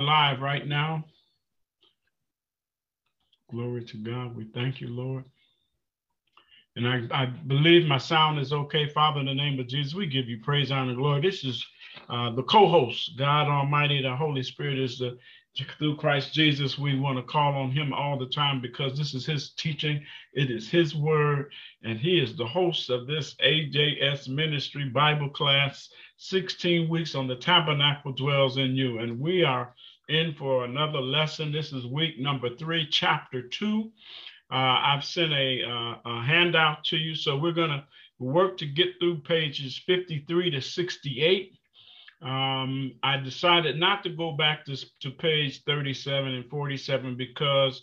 live right now. Glory to God. We thank you, Lord. And I believe my sound is okay. Father, in the name of Jesus, we give you praise, honor, and glory. This is the co-host, God Almighty. The Holy Spirit is through Christ Jesus. We want to call on him all the time because this is his teaching. It is his word. And he is the host of this AJS ministry Bible class, 16 weeks on the tabernacle dwells in you. And we are in for another lesson. This is week number 3, chapter 2. I've sent a handout to you, so we're going to work to get through pages 53 to 68. I decided not to go back to page 37 and 47 because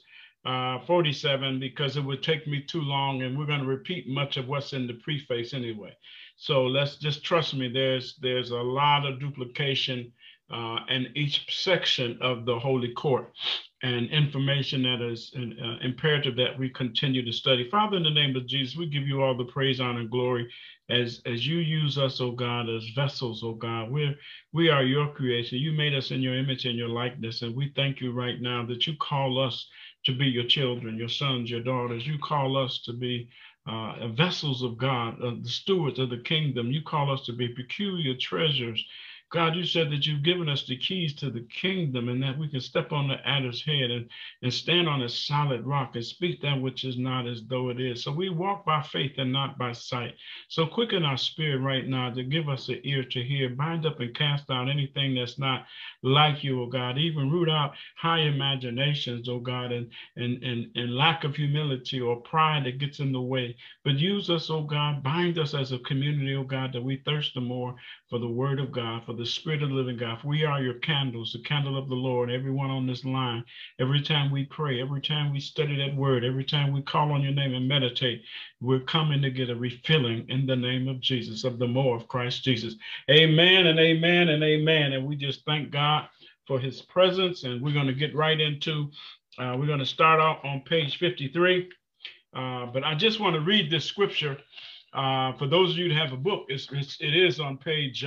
it would take me too long, and we're going to repeat much of what's in the preface anyway. So let's just trust me. There's a lot of duplication in each section of the Holy Court, and information that is imperative that we continue to study. Father, in the name of Jesus, we give you all the praise, honor, and glory as you use us, oh God, as vessels, oh God. We are your creation. You made us in your image and your likeness, and we thank you right now that you call us to be your children, your sons, your daughters. You call us to be vessels of God, the stewards of the kingdom. You call us to be peculiar treasures. God, you said that you've given us the keys to the kingdom and that we can step on the adder's head and stand on a solid rock and speak that which is not as though it is. So we walk by faith and not by sight. So quicken our spirit right now to give us an ear to hear, bind up and cast out anything that's not like you, oh God, even root out high imaginations, oh God, and lack of humility or pride that gets in the way. But use us, oh God, bind us as a community, oh God, that we thirst the more for the word of God, for the spirit of the living God. For we are your candles, the candle of the Lord, everyone on this line. Every time we pray, every time we study that word, every time we call on your name and meditate, we're coming to get a refilling in the name of Jesus, of the more of Christ Jesus. Amen and amen and amen. And we just thank God for his presence. And we're going to get right into, we're going to start off on page 53. But I just want to read this scripture. For those of you that have a book, it is on page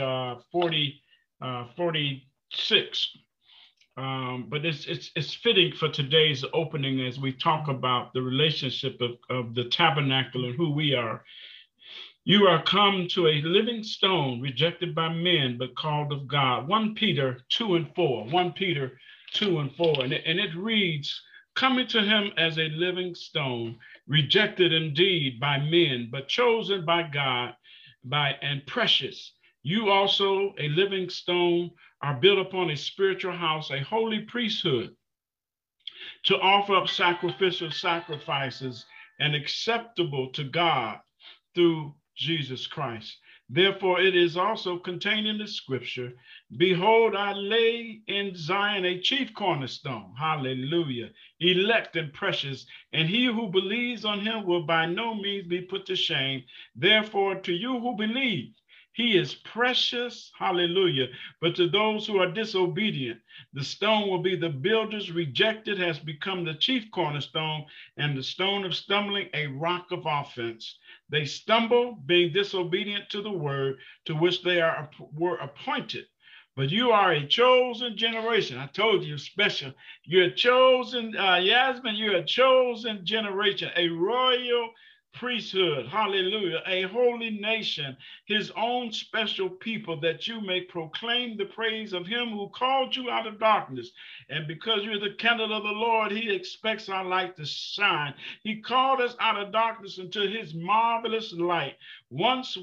46. But it's fitting for today's opening as we talk about the relationship of the tabernacle and who we are. You are come to a living stone, rejected by men, but called of God. 1 Peter 2 and 4. 1 Peter 2 and 4. And it reads, coming to him as a living stone, rejected indeed by men, but chosen by God and precious. You also, a living stone, are built upon a spiritual house, a holy priesthood, to offer up sacrificial sacrifices and acceptable to God through Jesus Christ. Therefore, it is also contained in the scripture, behold, I lay in Zion a chief cornerstone, hallelujah, elect and precious, and he who believes on him will by no means be put to shame. Therefore, to you who believe, he is precious, hallelujah. But to those who are disobedient, the stone will be the builders rejected, has become the chief cornerstone, and the stone of stumbling, a rock of offense. They stumble, being disobedient to the word to which they were appointed. But you are a chosen generation. I told you, special. You're chosen, Yasmin, you're a chosen generation, a royal priesthood, hallelujah, a holy nation, his own special people, that you may proclaim the praise of him who called you out of darkness. And because you're the candle of the Lord, he expects our light to shine. He called us out of darkness into his marvelous light. We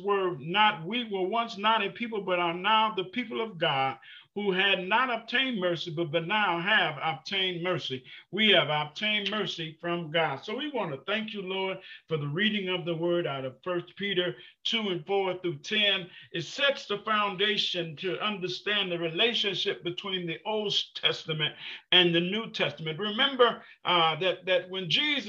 were once not a people, but are now the people of God, who had not obtained mercy, but now have obtained mercy. We have obtained mercy from God. So we want to thank you, Lord, for the reading of the word out of 1 Peter 2 and 4 through 10. It sets the foundation to understand the relationship between the Old Testament and the New Testament. Remember that when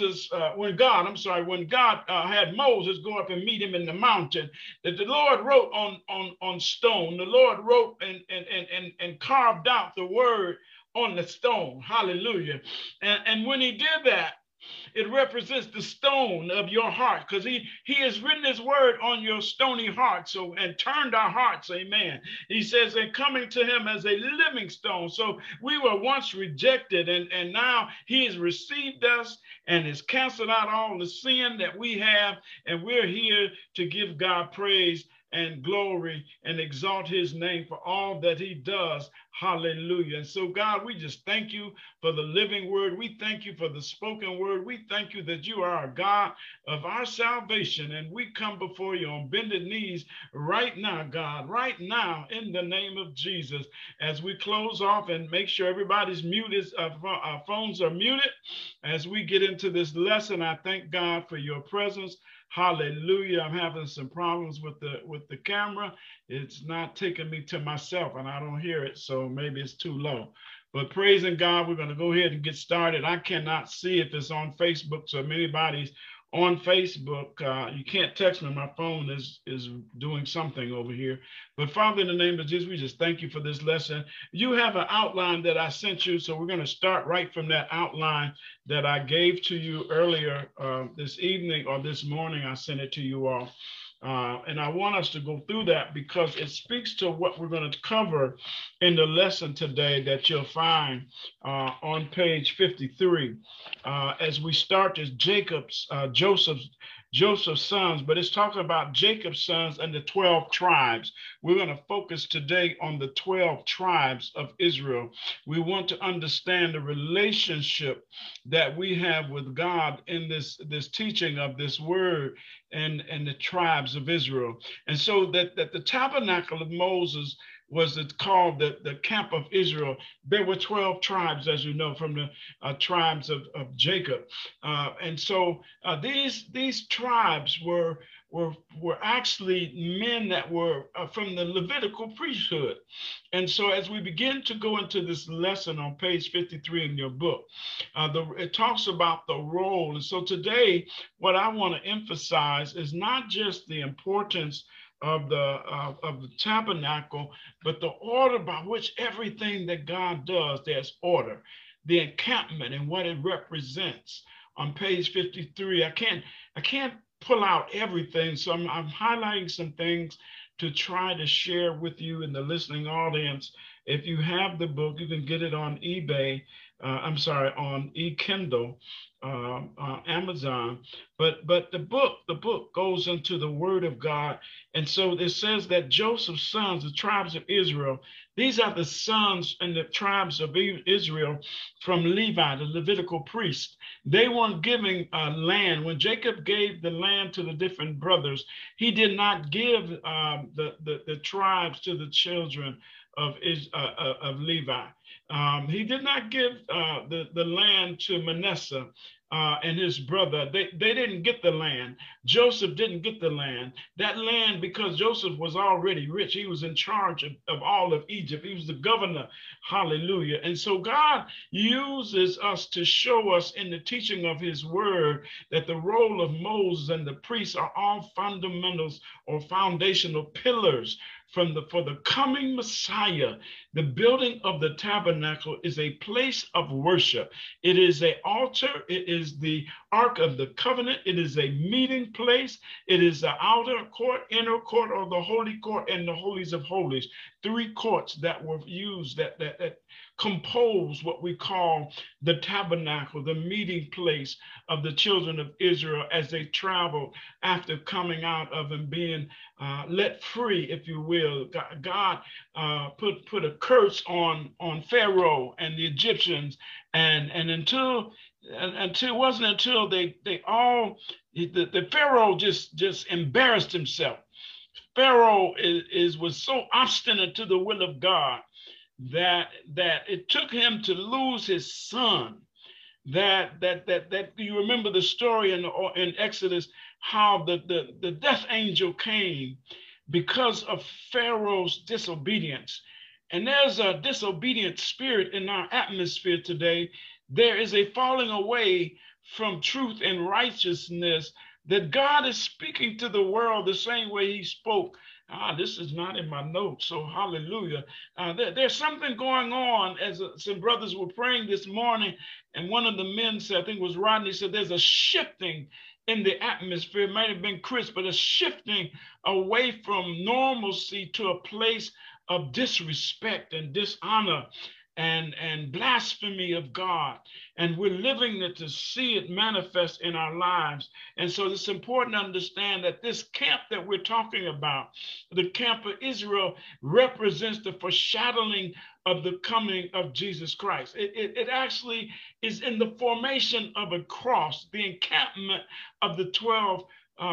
God had Moses go up and meet him in the mountain, that the Lord wrote on stone. The Lord wrote and carved out the word on the stone. Hallelujah. And when he did that, It represents the stone of your heart, because he has written his word on your stony heart. So, and turned our hearts, amen. He says, and coming to him as a living stone. So we were once rejected, and now he has received us and has canceled out all the sin that we have. And we're here to give God praise and glory and exalt his name for all that he does. Hallelujah. And so, God, we just thank you for the living word. We thank you for the spoken word. We thank you that you are a God of our salvation. And we come before you on bended knees right now, God, right now, in the name of Jesus. As we close off and make sure everybody's muted, our phones are muted. As we get into this lesson, I thank God for your presence. Hallelujah. I'm having some problems with the camera. It's not taking me to myself, and I don't hear it, so maybe it's too low. But praising God, we're going to go ahead and get started. I cannot see if it's on Facebook, so if anybody's on Facebook, you can't text me. My phone is doing something over here. But Father, in the name of Jesus, we just thank you for this lesson. You have an outline that I sent you, so we're going to start right from that outline that I gave to you earlier this evening or this morning. I sent it to you all. And I want us to go through that because it speaks to what we're going to cover in the lesson today that you'll find on page 53 as we start as Joseph's sons, but it's talking about Jacob's sons and the 12 tribes. We're going to focus today on the 12 tribes of Israel. We want to understand the relationship that we have with God in this teaching of this word and the tribes of Israel. And so that the tabernacle of Moses was called the camp of Israel. There were 12 tribes, as you know, from the tribes of Jacob. And so these tribes were actually men that were from the Levitical priesthood. And so as we begin to go into this lesson on page 53 in your book, it talks about the role. And so today, what I want to emphasize is not just the importance of the tabernacle, but the order by which everything that God does, there's order. The encampment and what it represents. On page 53, I can't pull out everything, so I'm highlighting some things to try to share with you in the listening audience. If you have the book, you can get it on eBay. On eKindle, Amazon. But the book goes into the Word of God, and so it says that Joseph's sons, the tribes of Israel, these are the sons and the tribes of Israel from Levi, the Levitical priest. They weren't giving land. When Jacob gave the land to the different brothers, he did not give the tribes to the children of Levi. He did not give the land to Manasseh and his brother. They didn't get the land. Joseph didn't get the land. That land, because Joseph was already rich, he was in charge of all of Egypt. He was the governor. Hallelujah. And so God uses us to show us in the teaching of his word that the role of Moses and the priests are all fundamentals or foundational pillars for the coming Messiah. The building of the tabernacle is a place of worship. It is an altar. It is the Ark of the Covenant. It is a meeting place. It is the outer court, inner court, or the holy court, and the holies of holies. 3 courts that were used that compose what we call the tabernacle, the meeting place of the children of Israel as they traveled after coming out of and being let free, if you will. God put a curse on Pharaoh and the Egyptians, and until it wasn't until the Pharaoh just embarrassed himself. Pharaoh was so obstinate to the will of God that it took him to lose his son. That you remember the story in Exodus, how the death angel came because of Pharaoh's disobedience. And there's a disobedient spirit in our atmosphere today. There is a falling away from truth and righteousness, that God is speaking to the world the same way he spoke This is not in my notes, so hallelujah. There's something going on as some brothers were praying this morning, and one of the men said, I think it was Rodney, said there's a shifting in the atmosphere. It might have been Chris, but a shifting away from normalcy to a place of disrespect and dishonor and blasphemy of God. And we're living it to see it manifest in our lives. And so it's important to understand that this camp that we're talking about, the camp of Israel, represents the foreshadowing of the coming of Jesus Christ. It actually is in the formation of a cross. The encampment of the 12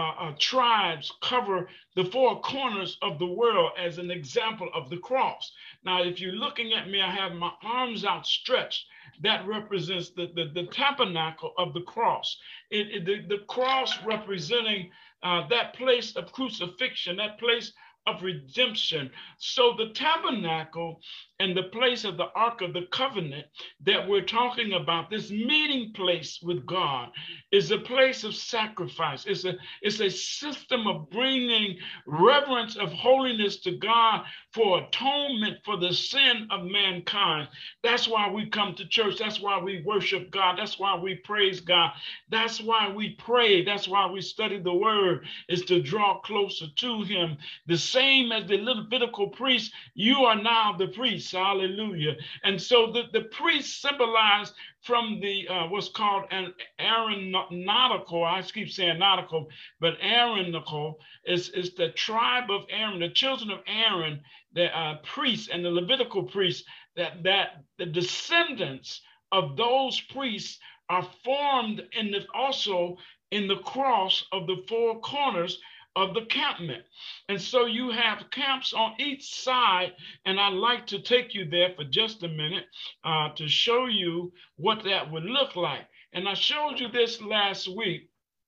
tribes cover the four corners of the world as an example of the cross. Now, if you're looking at me, I have my arms outstretched. That represents the tabernacle of the cross. The cross representing that place of crucifixion, that place of redemption. So the tabernacle and the place of the Ark of the Covenant that we're talking about, this meeting place with God, is a place of sacrifice. It's a system of bringing reverence of holiness to God for atonement for the sin of mankind. That's why we come to church. That's why we worship God. That's why we praise God. That's why we pray. That's why we study the word, is to draw closer to him. The same as the Levitical priest, you are now the priest. Hallelujah. And so the priests symbolize from the what's called an Aaronautical, I keep saying nautical, but Aaronical is the tribe of Aaron, the children of Aaron, the priests and the Levitical priests, that the descendants of those priests are formed also in the cross of the four corners of the encampment. And so you have camps on each side, and I'd like to take you there for just a minute to show you what that would look like. And I showed you this last week,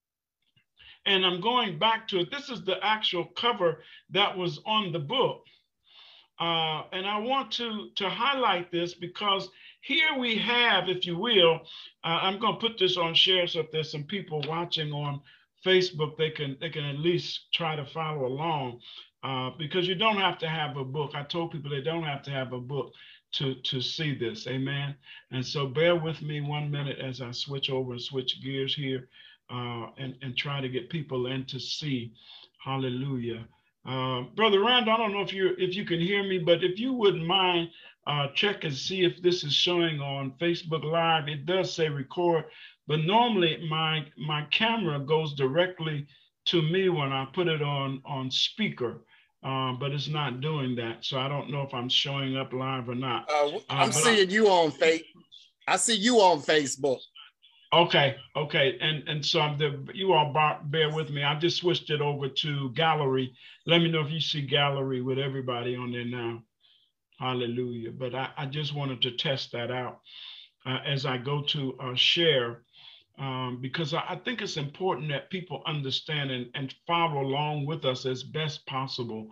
and I'm going back to it. This is the actual cover that was on the book. And I want to highlight this because here we have, if you will, I'm going to put this on share, so if there's some people watching on Facebook, they can at least try to follow along, because you don't have to have a book. I told people they don't have to have a book to see this. Amen. And so bear with me 1 minute as I switch over and switch gears here and try to get people in to see. Hallelujah. Brother Randall, I don't know if you can hear me, but if you wouldn't mind, check and see if this is showing on Facebook Live. It does say record, but normally my camera goes directly to me when I put it on speaker, but it's not doing that. So I don't know if I'm showing up live or not. I'm seeing you on I see you on Facebook. Okay. And so you all bear with me. I just switched it over to gallery. Let me know if you see gallery with everybody on there now. Hallelujah. But I just wanted to test that out as I go to share, because I think it's important that people understand and follow along with us as best possible.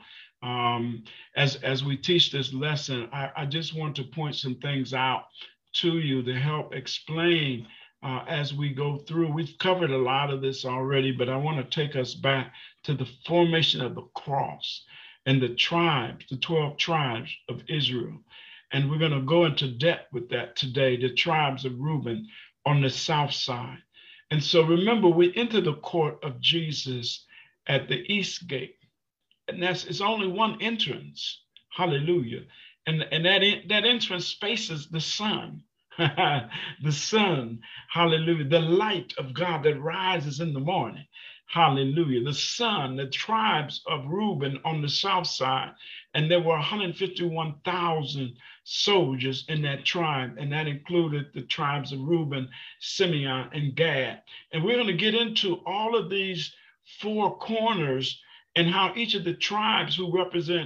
As we teach this lesson, I just want to point some things out to you to help explain as we go through. We've covered a lot of this already, but I want to take us back to the formation of the cross and the tribes, the 12 tribes of Israel. And we're going to go into depth with that today, the tribes of Reuben on the south side. And so remember, we enter the court of Jesus at the east gate. And it's only one entrance. Hallelujah. And that entrance faces the sun. The sun, hallelujah, the light of God that rises in the morning. Hallelujah. The sun, the tribes of Reuben on the south side. And there were 151,000 soldiers in that tribe. And that included the tribes of Reuben, Simeon, and Gad. And we're going to get into all of these four corners and how each of the tribes, who represent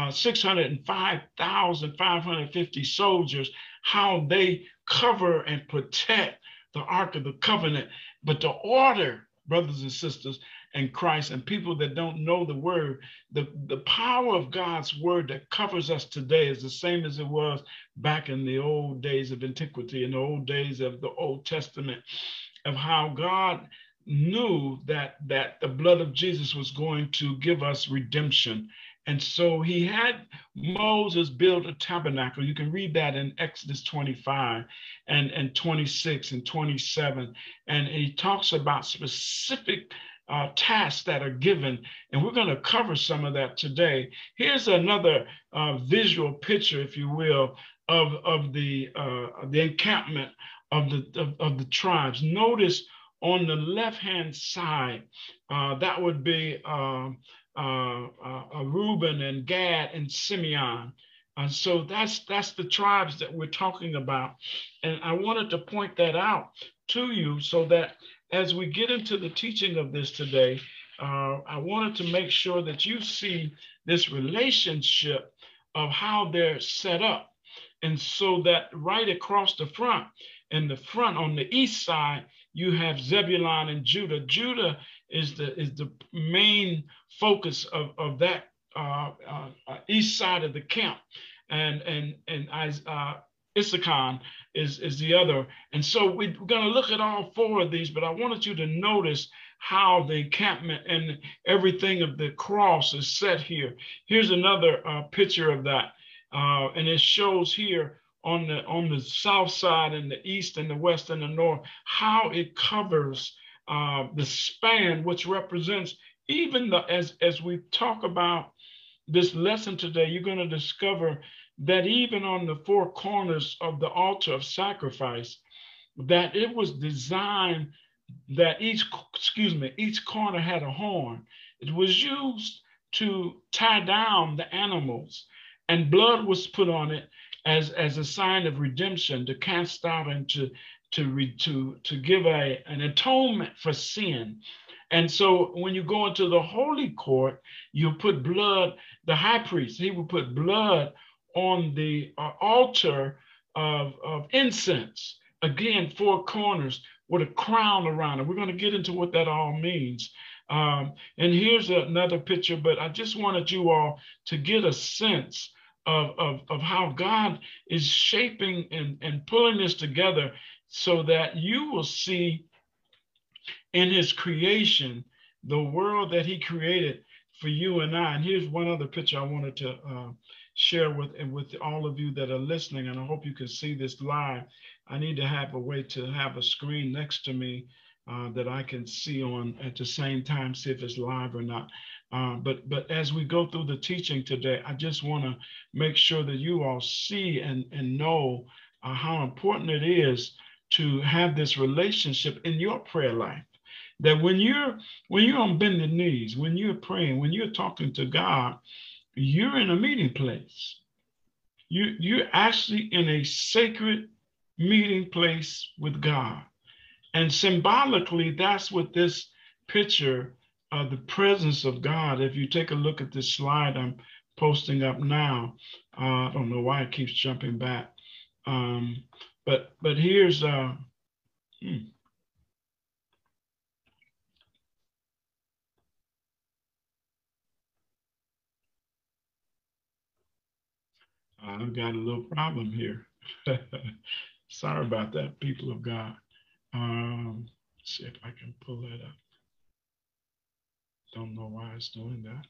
605,550 soldiers, how they cover and protect the Ark of the Covenant. But the order, brothers and sisters in Christ, and people that don't know the word, the power of God's word that covers us today is the same as it was back in the old days of antiquity, in the old days of the Old Testament, of how God knew that the blood of Jesus was going to give us redemption And so he had Moses build a tabernacle. You can read that in Exodus 25 and 26 and 27. And he talks about specific tasks that are given. And we're going to cover some of that today. Here's another visual picture, if you will, of the encampment of the tribes. Notice on the left-hand side, that would be Reuben and Gad and Simeon. And so that's the tribes that we're talking about. And I wanted to point that out to you so that as we get into the teaching of this today, I wanted to make sure that you see this relationship of how they're set up. And so that right across the front, in the front on the east side, you have Zebulun and Judah. Judah is the main focus of that east side of the camp, and Issachar is the other. And so we're going to look at all four of these, but I wanted you to notice how the encampment and everything of the cross is set here. Here's another picture of that, and it shows here on the south side and the east and the west and the north how it covers the span, which represents even as we talk about this lesson today, you're going to discover that even on the four corners of the altar of sacrifice, that it was designed that each corner had a horn. It was used to tie down the animals, and blood was put on it as a sign of redemption, to cast out and to give an atonement for sin. And so when you go into the holy court, you put blood, the high priest, he would put blood on the altar of incense. Again, four corners with a crown around it. We're going to get into what that all means. And here's another picture, but I just wanted you all to get a sense of how God is shaping and pulling this together so that you will see in his creation the world that he created for you and I. And here's one other picture I wanted to share with all of you that are listening, and I hope you can see this live. I need to have a way to have a screen next to me that I can see on at the same time, see if it's live or not. But as we go through the teaching today, I just want to make sure that you all see and know how important it is to have this relationship in your prayer life. That when you're on bended knees, when you're praying, when you're talking to God, you're in a meeting place. You're actually in a sacred meeting place with God. And symbolically, that's what this picture of the presence of God, if you take a look at this slide I'm posting up now, I don't know why it keeps jumping back. But here's, I've got a little problem here. Sorry about that, people of God. Let's see if I can pull that up. Don't know why it's doing that.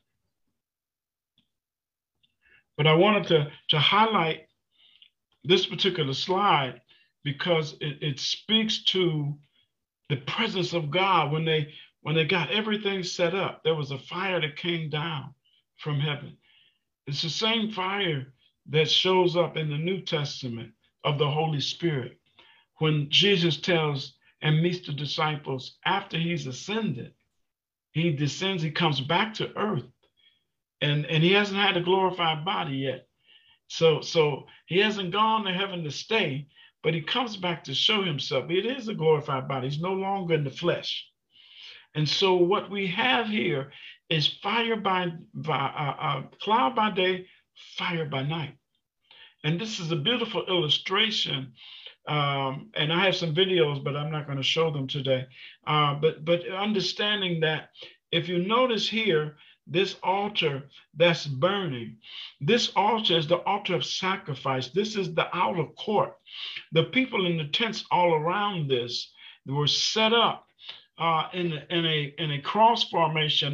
But I wanted to highlight this particular slide because it speaks to the presence of God. When they got everything set up, there was a fire that came down from heaven. It's the same fire that shows up in the New Testament of the Holy Spirit. When Jesus tells and meets the disciples after he's ascended, he descends, he comes back to earth, and he hasn't had a glorified body yet. So he hasn't gone to heaven to stay, but he comes back to show himself. It is a glorified body. He's no longer in the flesh. And so what we have here is fire by cloud by day, fire by night. And this is a beautiful illustration. And I have some videos, but I'm not going to show them today. But understanding that if you notice here, this altar that's burning, this altar is the altar of sacrifice. This is the outer court. The people in the tents all around this were set up in a cross formation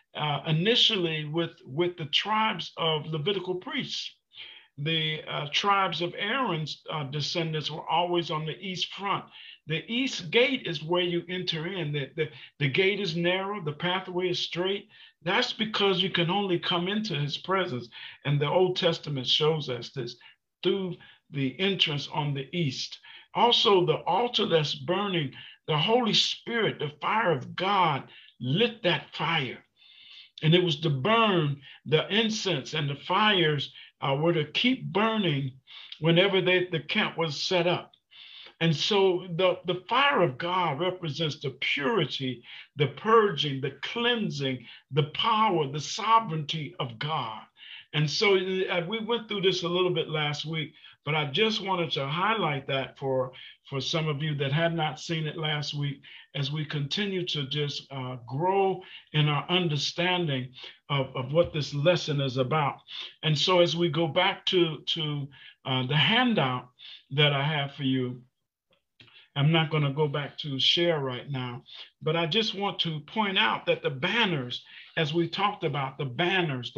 initially with the tribes of Levitical priests. The tribes of Aaron's descendants were always on the east front. The east gate is where you enter in. The gate is narrow, the pathway is straight. That's because you can only come into his presence. And the Old Testament shows us this through the entrance on the east. Also, the altar that's burning, the Holy Spirit, the fire of God lit that fire. And it was to burn the incense, and the fires were to keep burning whenever the camp was set up. And so the fire of God represents the purity, the purging, the cleansing, the power, the sovereignty of God. And so we went through this a little bit last week, but I just wanted to highlight that for some of you that had not seen it last week, as we continue to just grow in our understanding of what this lesson is about. And so as we go back to the handout that I have for you, I'm not going to go back to share right now, but I just want to point out that the banners, as we talked about, the banners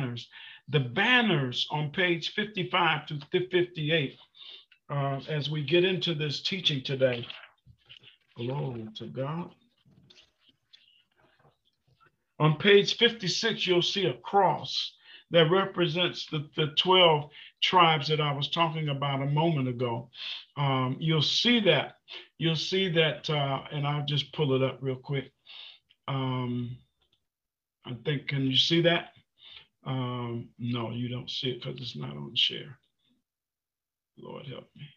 on page 55 to 58, as we get into this teaching today. Glory to God. On page 56, you'll see a cross that represents the 12 tribes that I was talking about a moment ago. You'll see that, and I'll just pull it up real quick. I think, can you see that? No, you don't see it because it's not on share. Lord help me.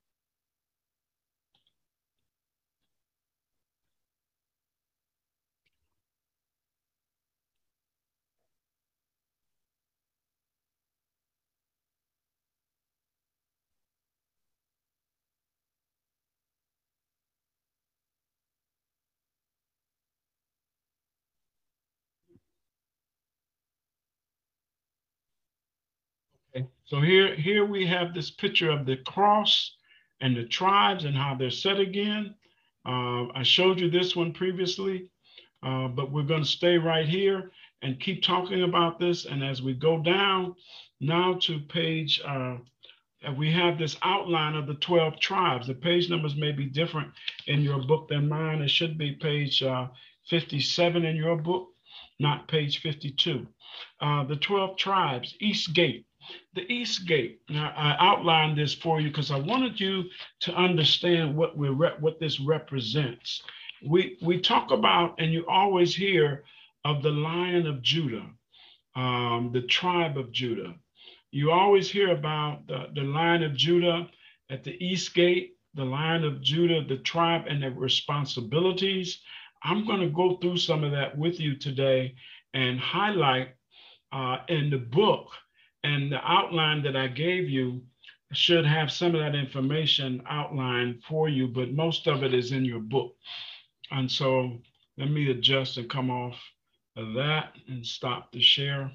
So here we have this picture of the cross and the tribes and how they're set again. I showed you this one previously, but we're going to stay right here and keep talking about this. And as we go down now to page, we have this outline of the 12 tribes. The page numbers may be different in your book than mine. It should be page 57 in your book, not page 52. The 12 tribes, East Gate. The East Gate. Now, I outlined this for you because I wanted you to understand what this represents. We talk about, and you always hear of the Lion of Judah, the tribe of Judah. You always hear about the Lion of Judah at the East Gate, the Lion of Judah, the tribe, and their responsibilities. I'm going to go through some of that with you today and highlight in the book. And the outline that I gave you should have some of that information outlined for you, but most of it is in your book. And so let me adjust and come off of that and stop the share.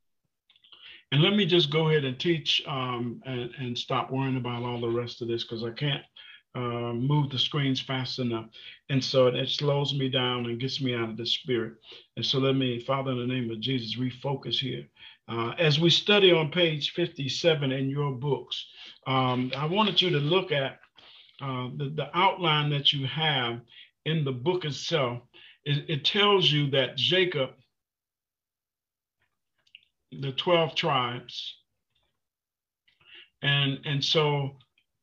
And let me just go ahead and teach and stop worrying about all the rest of this because I can't move the screens fast enough. And so it slows me down and gets me out of the spirit. And so let me, Father, in the name of Jesus, refocus here. As we study on page 57 in your books, I wanted you to look at the outline that you have in the book itself. It tells you that Jacob, the 12 tribes, and so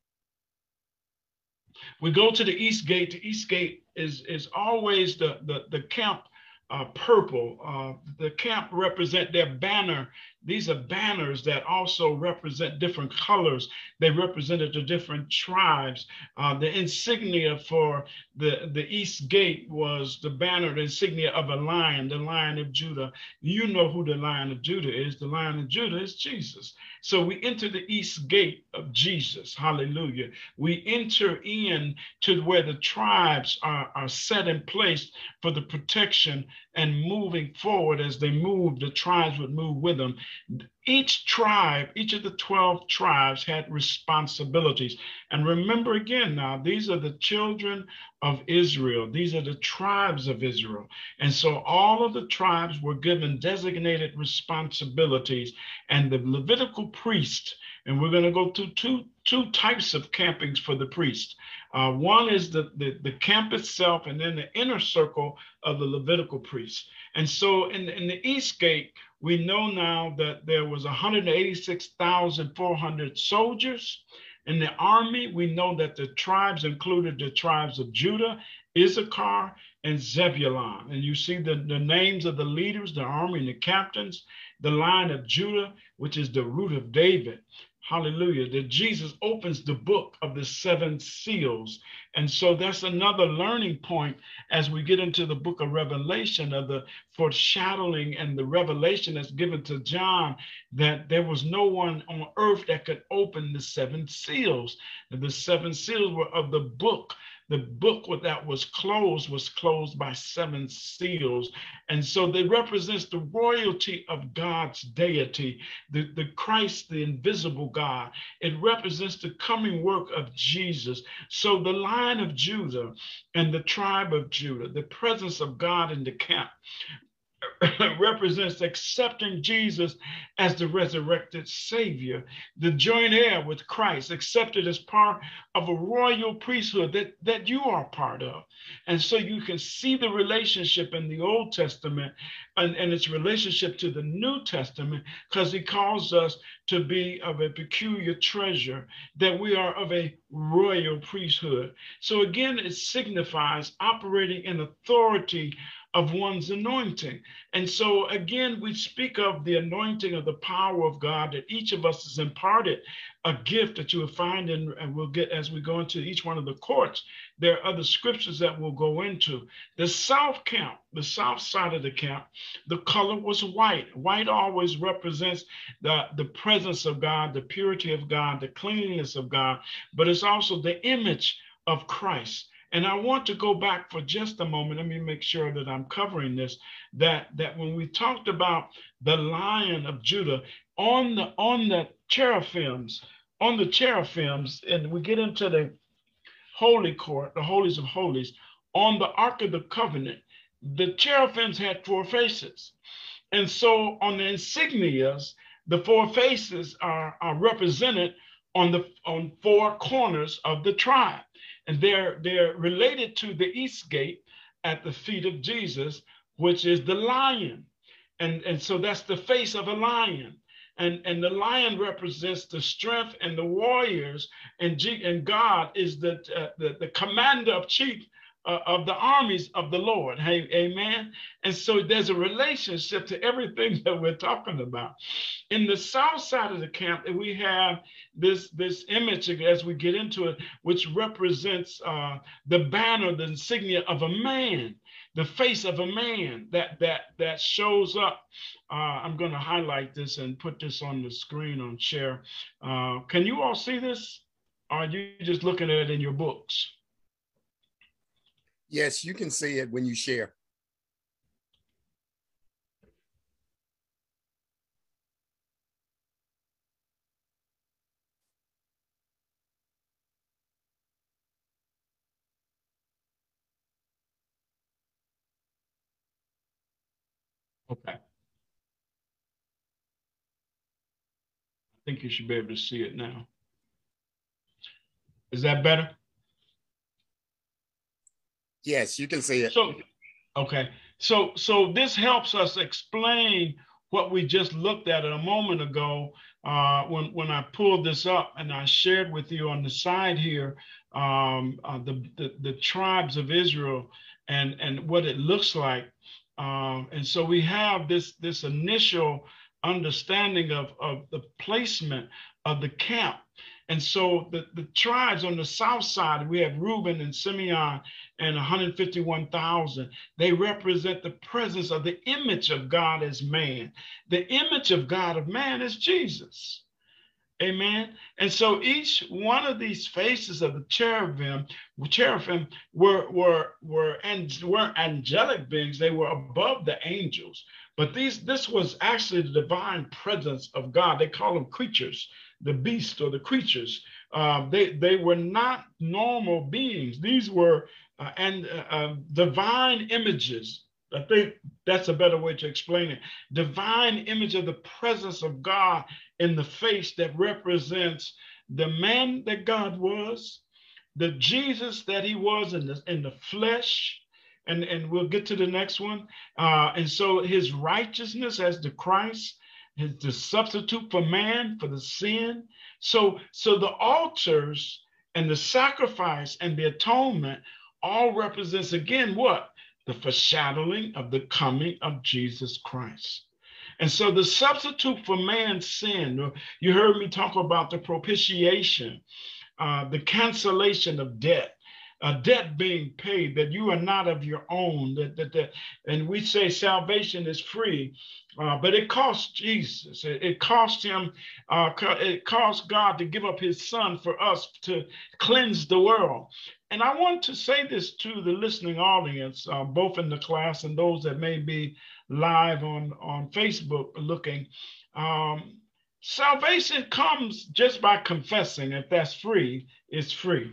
we go to the East Gate. The East Gate is always the camp purple. The camp represent their banner. These are banners that also represent different colors. They represented the different tribes. The insignia for the East Gate was the banner, the insignia of a lion, the Lion of Judah. You know who the Lion of Judah is. The Lion of Judah is Jesus. So we enter the East Gate of Jesus. Hallelujah. We enter in to where the tribes are set in place for the protection and moving forward. As they move, the tribes would move with them. each tribe, each of the 12 tribes had responsibilities. And remember again now, these are the children of Israel. These are the tribes of Israel. And so all of the tribes were given designated responsibilities. And the Levitical priest, and we're going to go through two types of campings for the priest. One is the camp itself, and then the inner circle of the Levitical priests. And so in the East Gate, we know now that there was 186,400 soldiers. In the army, we know that the tribes included the tribes of Judah, Issachar, and Zebulun. And you see the names of the leaders, the army and the captains, the line of Judah, which is the root of David. Hallelujah, that Jesus opens the book of the seven seals. And so that's another learning point as we get into the book of Revelation, of the foreshadowing and the revelation that's given to John, that there was no one on earth that could open the seven seals. The seven seals were of the book. The book that was closed by seven seals. And so they represents the royalty of God's deity, the Christ, the invisible God. It represents the coming work of Jesus. So the line of Judah and the tribe of Judah, the presence of God in the camp, represents accepting Jesus as the resurrected Savior, the joint heir with Christ, accepted as part of a royal priesthood that you are part of. And so you can see the relationship in the Old Testament and its relationship to the New Testament, because he calls us to be of a peculiar treasure, that we are of a royal priesthood. So again, it signifies operating in authority of one's anointing. And so again, we speak of the anointing of the power of God, that each of us is imparted a gift that you will find in, and we'll get as we go into each one of the courts. There are other scriptures that we'll go into. The south camp, the south side of the camp, the color was white. White always represents the presence of God, the purity of God, the cleanliness of God, but it's also the image of Christ. And I want to go back for just a moment. Let me make sure that I'm covering this, that when we talked about the Lion of Judah on the cherubims, and we get into the holy court, the holies of holies, on the Ark of the Covenant, the cherubims had four faces. And so on the insignias, the four faces are represented on four corners of the tribe. And they're related to the East Gate at the feet of Jesus, which is the lion. And so that's the face of a lion. And the lion represents the strength and the warriors. And God is the commander of chief of the armies of the Lord. Hey, amen. And so there's a relationship to everything that we're talking about. In the south side of the camp, we have this image as we get into it, which represents the banner, the insignia of a man, the face of a man that shows up. I'm going to highlight this and put this on the screen on share. Can you all see this? Or are you just looking at it in your books? Yes, you can see it when you share. Okay. I think you should be able to see it now. Is that better? Yes, you can see it. So, okay. So this helps us explain what we just looked at a moment ago when I pulled this up and I shared with you on the side here the tribes of Israel and what it looks like. And so we have this initial understanding of the placement of the camp. And so the tribes on the south side, we have Reuben and Simeon and 151,000. They represent the presence of the image of God as man. The image of God of man is Jesus. Amen. And so each one of these faces of the cherubim were angelic beings. They were above the angels. But this was actually the divine presence of God. They call them creatures, the beast or the creatures. They were not normal beings. These were divine images. I think that's a better way to explain it. Divine image of the presence of God in the face that represents the man that God was, the Jesus that he was in the flesh, and we'll get to the next one. And so his righteousness as the Christ, the substitute for man, for the sin. So the altars and the sacrifice and the atonement all represents, again, what? The foreshadowing of the coming of Jesus Christ. And so the substitute for man's sin, you heard me talk about the propitiation, the cancellation of debt, a debt being paid, that you are not of your own, and we say salvation is free, but it cost Jesus. It cost him, it cost God to give up his son for us to cleanse the world. And I want to say this to the listening audience, both in the class and those that may be live on Facebook looking. Salvation comes just by confessing. If that's free, it's free.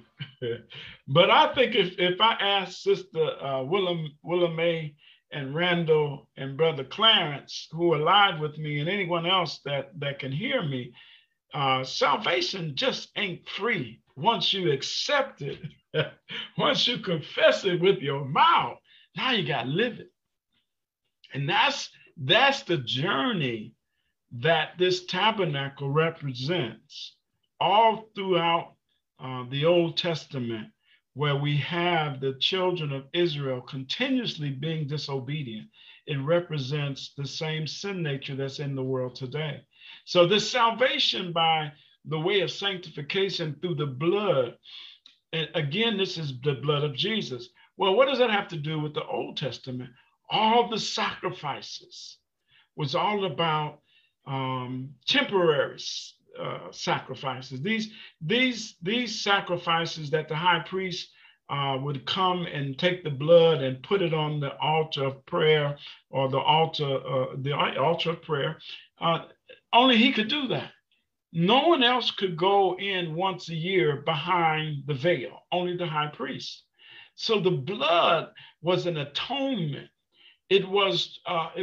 But I think if I ask Sister Willa Mae and Randall and Brother Clarence, who are live with me, and anyone else that can hear me, salvation just ain't free. Once you accept it, once you confess it with your mouth, now you got to live it. And that's the journey that this tabernacle represents all throughout the Old Testament, where we have the children of Israel continuously being disobedient. It represents the same sin nature that's in the world today. So this salvation by the way of sanctification through the blood, and again, this is the blood of Jesus. Well, what does that have to do with the Old Testament? All the sacrifices was all about temporary sacrifices. These sacrifices that the high priest would come and take the blood and put it on the altar of prayer, or the altar of prayer. Only he could do that. No one else could go in once a year behind the veil, only the high priest. So the blood was an atonement. It was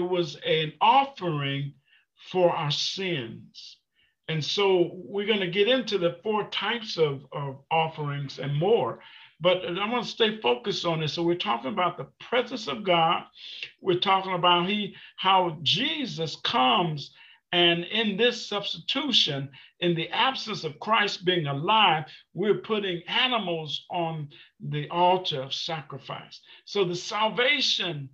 an offering for our sins. And so we're going to get into the 4 types of offerings and more. But I want to stay focused on this. So we're talking about the presence of God. We're talking about how Jesus comes, and in this substitution, in the absence of Christ being alive, we're putting animals on the altar of sacrifice. So the salvation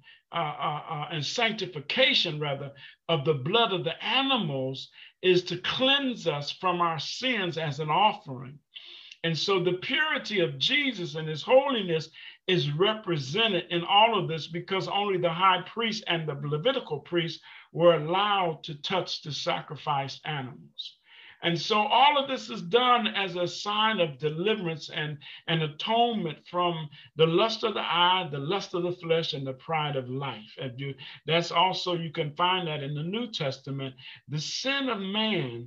and sanctification, rather, of the blood of the animals is to cleanse us from our sins as an offering. And so the purity of Jesus and his holiness is represented in all of this, because only the high priest and the Levitical priest were allowed to touch the sacrificed animals. And so all of this is done as a sign of deliverance and atonement from the lust of the eye, the lust of the flesh, and the pride of life. That's also, you can find that in the New Testament. The sin of man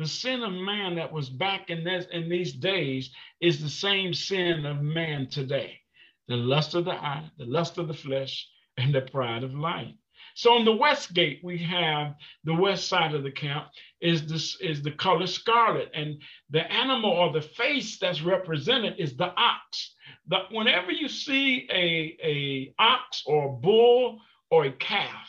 that was back in these days is the same sin of man today. The lust of the eye, the lust of the flesh, and the pride of life. So on the west gate, we have the west side of the camp is the color scarlet, and the animal or the face that's represented is the ox. Whenever you see a ox or a bull or a calf,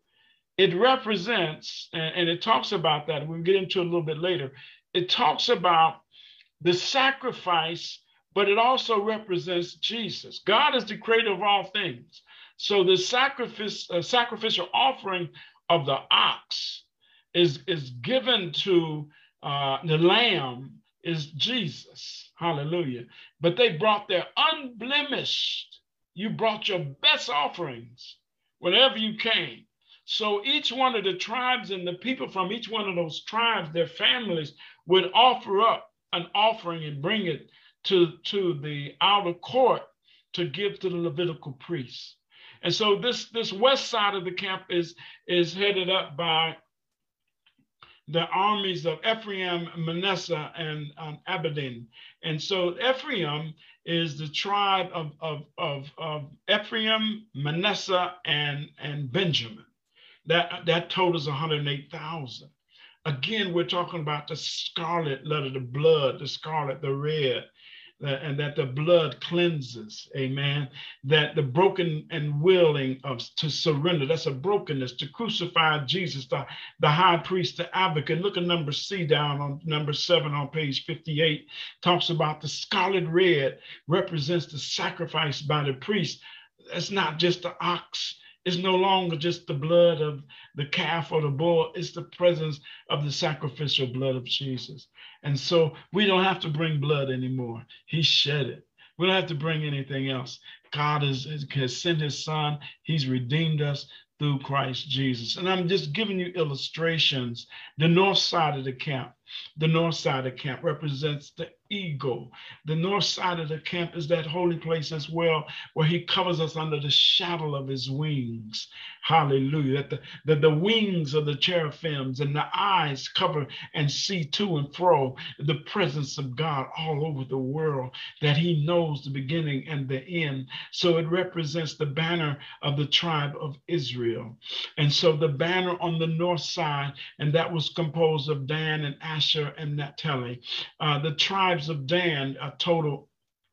it represents, and it talks about that. We'll get into it a little bit later. It talks about the sacrifice, but it also represents Jesus. God is the creator of all things. So the sacrificial offering of the ox is given to the lamb is Jesus. Hallelujah. But they brought their unblemished. You brought your best offerings whenever you came. So each one of the tribes and the people from each one of those tribes, their families, would offer up an offering and bring it to the outer court to give to the Levitical priests. And so this west side of the camp is headed up by the armies of Ephraim, Manasseh, and Abidan. And so Ephraim is the tribe of Ephraim, Manasseh, and Benjamin. That totals 108,000. Again, we're talking about the scarlet letter, the blood, the scarlet, the red, and that the blood cleanses, amen. That the broken and willing to surrender, that's a brokenness, to crucify Jesus, the high priest, the advocate. Look at number C down on number 7 on page 58, talks about the scarlet red represents the sacrifice by the priest. That's not just the ox. It's no longer just the blood of the calf or the bull. It's the presence of the sacrificial blood of Jesus. And so we don't have to bring blood anymore. He shed it. We don't have to bring anything else. God has sent his son. He's redeemed us through Christ Jesus. And I'm just giving you illustrations. The north side of the camp represents the eagle. The north side of the camp is that holy place as well, where he covers us under the shadow of his wings. Hallelujah. That the wings of the cherubim and the eyes cover and see to and fro the presence of God all over the world, that he knows the beginning and the end. So it represents the banner of the tribe of Israel. And so the banner on the north side, and that was composed of Dan and Asher and Naphtali. The tribes of Dan, a total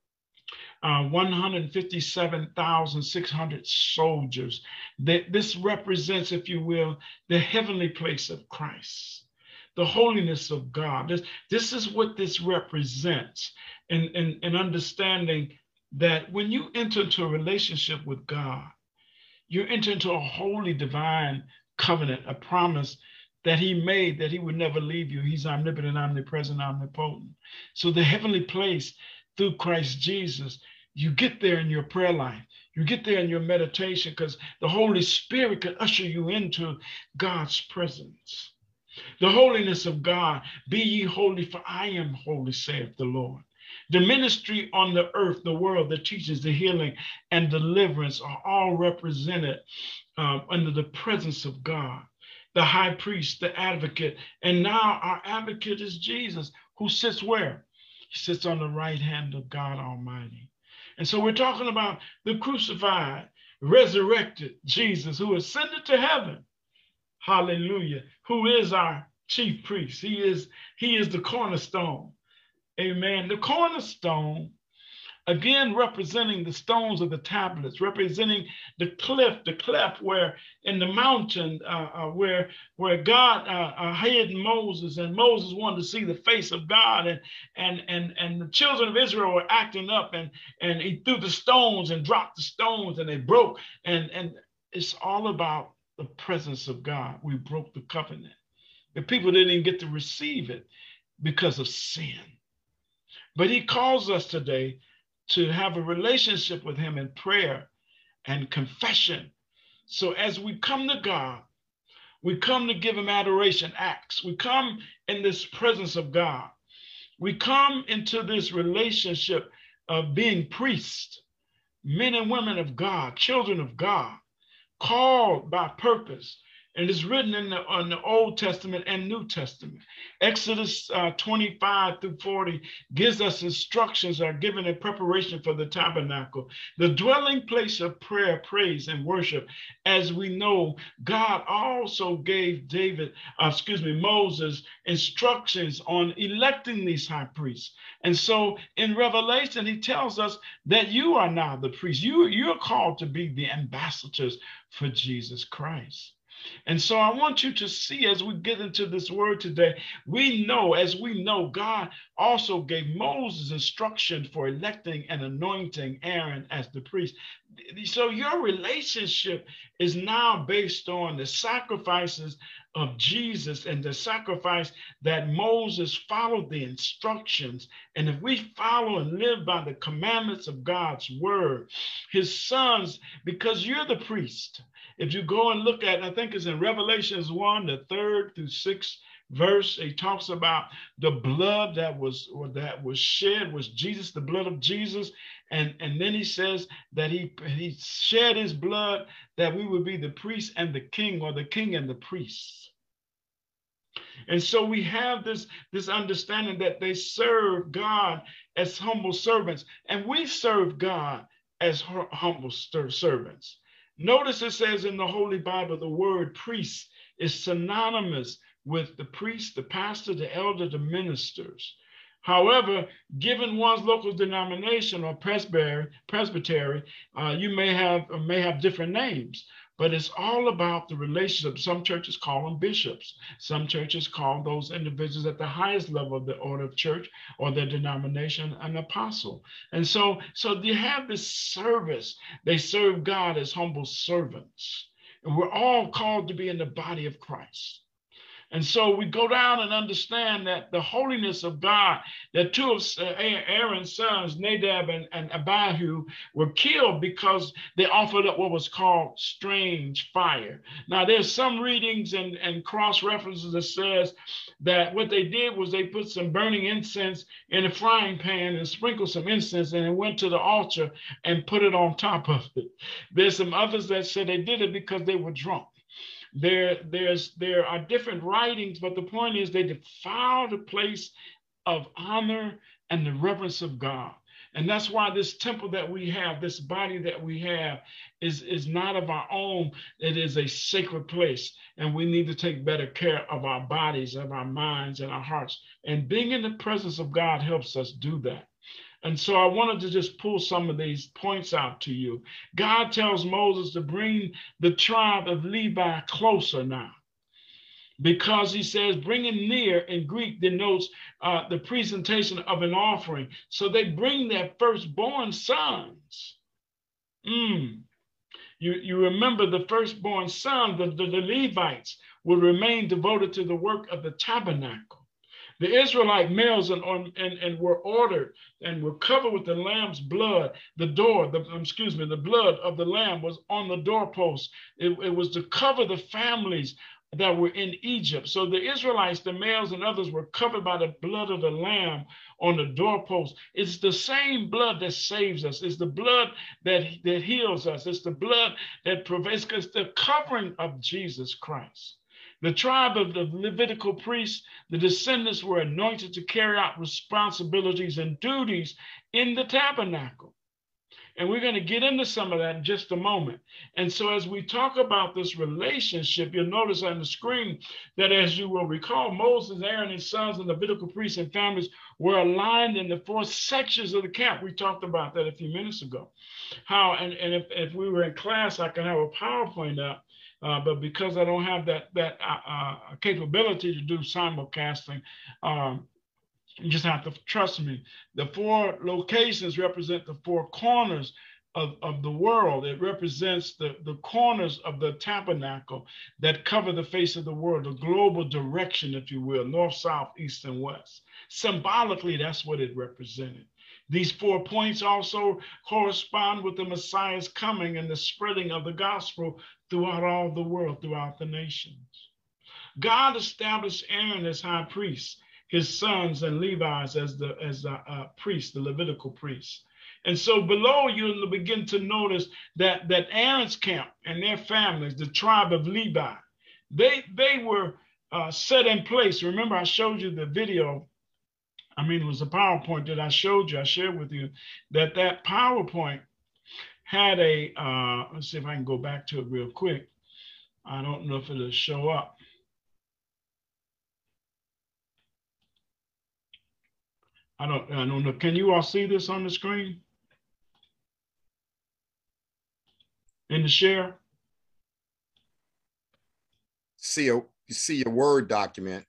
157,600 soldiers. This represents, if you will, the heavenly place of Christ, the holiness of God. This is what this represents, in understanding that when you enter into a relationship with God, you enter into a holy divine covenant, a promise that he made, that he would never leave you. He's omnipotent, omnipresent, omnipotent. So the heavenly place through Christ Jesus, you get there in your prayer life. You get there in your meditation, because the Holy Spirit can usher you into God's presence. The holiness of God, be ye holy, for I am holy, saith the Lord. The ministry on the earth, the world that teaches the healing and deliverance are all represented under the presence of God. The high priest, the advocate, and now our advocate is Jesus, who sits where? He sits on the right hand of God Almighty. And so we're talking about the crucified, resurrected Jesus, who ascended to heaven. Hallelujah. Who is our chief priest. He is the cornerstone. Amen. The cornerstone, again, representing the stones of the tablets, representing the cleft where in the mountain where God hid Moses, and Moses wanted to see the face of God, and the children of Israel were acting up, and he threw the stones and dropped the stones, and they broke, and it's all about the presence of God. We broke the covenant. The people didn't even get to receive it because of sin. But he calls us today to have a relationship with him in prayer and confession. So as we come to God, we come to give him adoration acts. We come in this presence of God. We come into this relationship of being priests, men and women of God, children of God, called by purpose. And it's written in the Old Testament and New Testament. Exodus 25 through 40 gives us instructions are given in preparation for the tabernacle, the dwelling place of prayer, praise, and worship. As we know, God also gave Moses instructions on electing these high priests. And so in Revelation, he tells us that you are now the priests. You're called to be the ambassadors for Jesus Christ. And so I want you to see, as we get into this word today, as we know, God also gave Moses instruction for electing and anointing Aaron as the priest. So your relationship is now based on the sacrifices of Jesus and the sacrifice that Moses followed the instructions. And if we follow and live by the commandments of God's word, his sons, because you're the priest. If you go and look at, I think it's in Revelations 1, the 3rd through 6th verse. He talks about the blood that was shed was Jesus, the blood of Jesus. And then he says that he shed his blood that we would be the priest and the king, or the king and the priests. And so we have this understanding that they serve God as humble servants, and we serve God as humble servants. Notice it says in the Holy Bible, the word priest is synonymous with the priest, the pastor, the elder, the ministers. However, given one's local denomination or presbytery, you may have different names. But it's all about the relationship. Some churches call them bishops. Some churches call those individuals at the highest level of the order of church or their denomination an apostle. And so you have this service. They serve God as humble servants. And we're all called to be in the body of Christ. And so we go down and understand that the holiness of God, that two of Aaron's sons, Nadab and Abihu, were killed because they offered up what was called strange fire. Now, there's some readings and cross references that says that what they did was they put some burning incense in a frying pan and sprinkled some incense and it went to the altar and put it on top of it. There's some others that said they did it because they were drunk. There are different writings, but the point is they defile the place of honor and the reverence of God. And that's why this temple that we have, this body that we have, is not of our own. It is a sacred place. And we need to take better care of our bodies, of our minds, and our hearts. And being in the presence of God helps us do that. And so I wanted to just pull some of these points out to you. God tells Moses to bring the tribe of Levi closer now, because he says bringing near in Greek denotes the presentation of an offering. So they bring their firstborn sons. You remember the firstborn sons, the Levites, would remain devoted to the work of the tabernacle. The Israelite males and were ordered and were covered with the lamb's blood. The blood of the lamb was on the doorpost. It was to cover the families that were in Egypt. So the Israelites, the males and others, were covered by the blood of the lamb on the doorpost. It's the same blood that saves us. It's the blood that heals us. It's the blood that provides us, the covering of Jesus Christ. The tribe of the Levitical priests, the descendants were anointed to carry out responsibilities and duties in the tabernacle. And we're going to get into some of that in just a moment. And so as we talk about this relationship, you'll notice on the screen that, as you will recall, Moses, Aaron, his sons, and Levitical priests and families were aligned in the 4 sections of the camp. We talked about that a few minutes ago. How, and if we were in class, I can have a PowerPoint up. But because I don't have that capability to do simulcasting, you just have to trust me. The 4 locations represent the 4 corners of the world. It represents the corners of the tabernacle that cover the face of the world, the global direction, if you will, north, south, east, and west. Symbolically, that's what it represented. These 4 points also correspond with the Messiah's coming and the spreading of the gospel throughout all the world, throughout the nations. God established Aaron as high priest, his sons and Levites as the priests, the Levitical priests. And so below, you'll begin to notice that Aaron's camp and their families, the tribe of Levi, they were set in place. Remember, I showed you the video. It was a PowerPoint that I showed you. I shared with you that PowerPoint had let's see if I can go back to it real quick. I don't know if it'll show up. I don't know. Can you all see this on the screen? In the share? You see your Word document.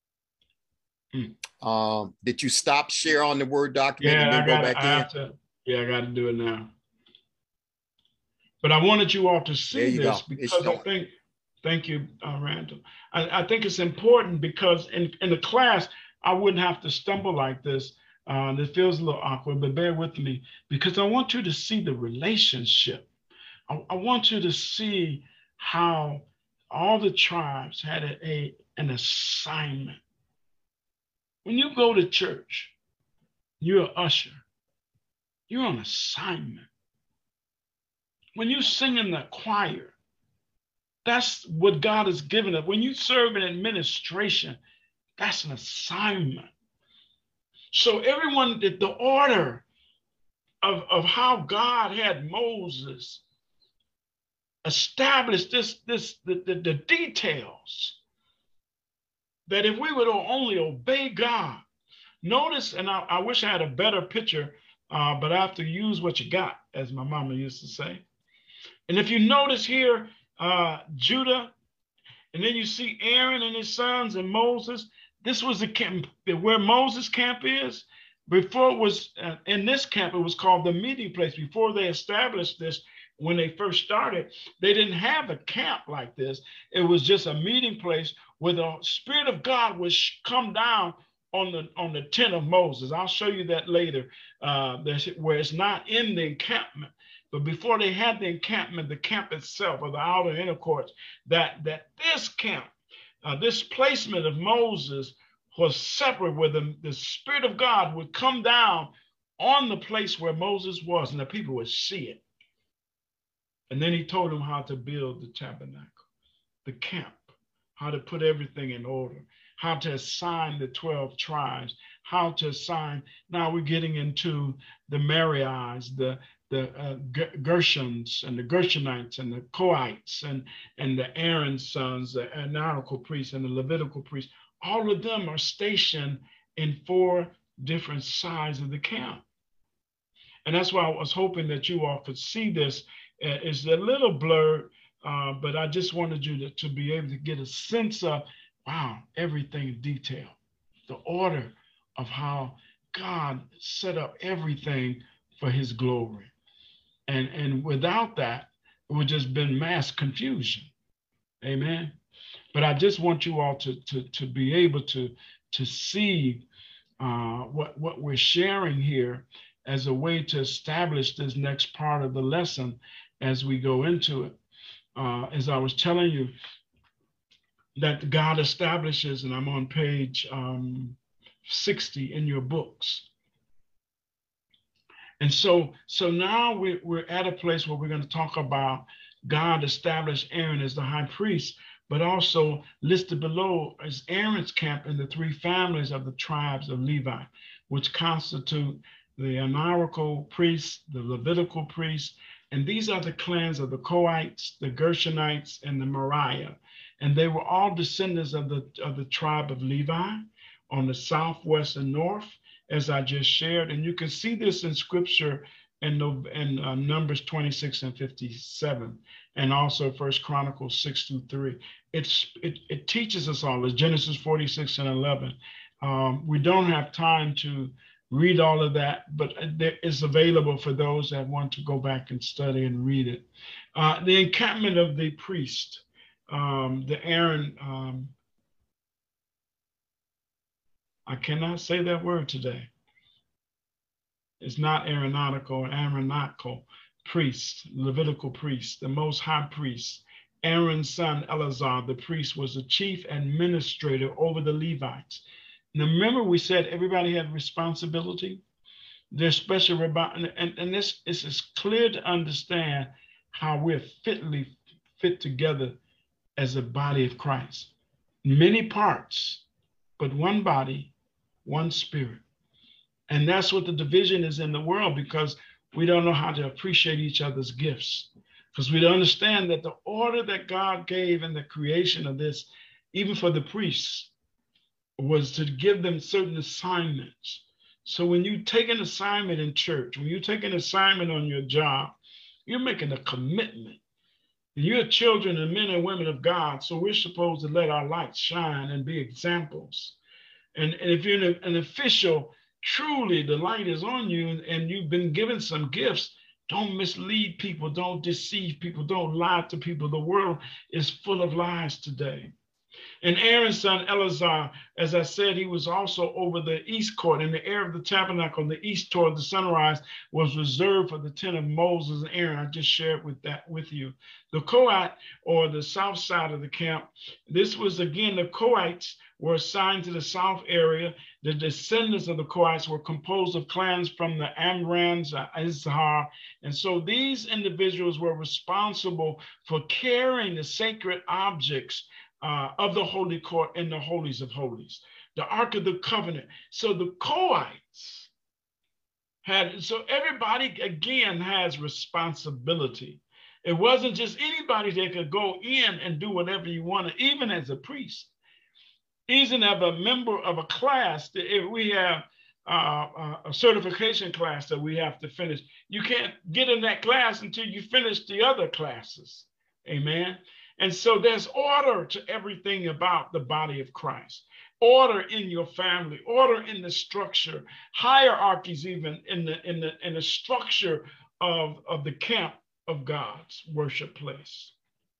Did you stop share on the Word document and then go back in? I got to do it now. But I wanted you all to see this because I think, thank you, Randall. I think it's important because in the class, I wouldn't have to stumble like this. It feels a little awkward, but bear with me because I want you to see the relationship. I want you to see how all the tribes had a an assignment. When you go to church, you're an usher. You're on assignment. When you sing in the choir, that's what God has given us. When you serve in administration, that's an assignment. So everyone did the order of how God had Moses establish the details, that if we would only obey God. Notice, and I wish I had a better picture, but I have to use what you got, as my mama used to say. And if you notice here, Judah, and then you see Aaron and his sons and Moses. This was the camp where Moses' camp is. Before it was in this camp, it was called the meeting place. Before they established this, when they first started, they didn't have a camp like this. It was just a meeting place where the Spirit of God would come down on the tent of Moses. I'll show you that later, where it's not in the encampment. But before they had the encampment, the camp itself, or the outer inner courts, that this camp, this placement of Moses was separate, where the Spirit of God would come down on the place where Moses was, and the people would see it. And then he told them how to build the tabernacle, the camp, how to put everything in order, how to assign the 12 tribes, how to assign. Now we're getting into the Merarites, the Gershons and the Gershonites and the Kohites and the Aaron's sons, the Aaronical priests and the Levitical priests. All of them are stationed in 4 different sides of the camp. And that's why I was hoping that you all could see this. It's a little blurred, but I just wanted you to be able to get a sense of, wow, everything in detail, the order of how God set up everything for his glory. And without that, it would just been mass confusion. Amen. But I just want you all to be able to see what we're sharing here as a way to establish this next part of the lesson as we go into it. As I was telling you, that God establishes, and I'm on page 60 in your books. And so now we're at a place where we're going to talk about God established Aaron as the high priest, but also listed below is Aaron's camp and the 3 families of the tribes of Levi, which constitute the Aaronical priests, the Levitical priests, and these are the clans of the Kohites, the Gershonites, and the Merari. And they were all descendants of the tribe of Levi on the south, west, and north, as I just shared. And you can see this in scripture in Numbers 26 and 57, and also 1 Chronicles 6-3. It teaches us all. It's Genesis 46 and 11. We don't have time to read all of that, but it's available for those that want to go back and study and read it. The encampment of the priest, the Aaron, I cannot say that word today. It's not Aaronical priest, Levitical priest, the most high priest. Aaron's son Eleazar, the priest, was the chief administrator over the Levites. Now remember, we said everybody had responsibility. There's special, and this is clear to understand how we're fit together as a body of Christ. Many parts, but one body, one spirit. And that's what the division is in the world, because we don't know how to appreciate each other's gifts. Because we don't understand that the order that God gave in the creation of this, even for the priests, was to give them certain assignments. So when you take an assignment in church, when you take an assignment on your job, you're making a commitment. You're children and men and women of God, so we're supposed to let our light shine and be examples. And if you're an official, truly the light is on you and you've been given some gifts. Don't mislead people, don't deceive people, don't lie to people. The world is full of lies today. And Aaron's son Eleazar, as I said, he was also over the east court. In the area of the tabernacle, on the east toward the sunrise, was reserved for the tent of Moses and Aaron. I just shared with you. The Kohat, or the south side of the camp, this was again, the Kohites were assigned to the south area. The descendants of the Kohites were composed of clans from the Amrams, Issachar. And so these individuals were responsible for carrying the sacred objects of the holy court and the holies of holies, the Ark of the Covenant. So the Kohites had, so everybody again has responsibility. It wasn't just anybody that could go in and do whatever you wanted, even as a priest. Even as a member of a class, if we have a certification class that we have to finish, you can't get in that class until you finish the other classes. Amen. And so there's order to everything about the body of Christ. Order in your family, order in the structure, hierarchies even in the structure of the camp of God's worship place.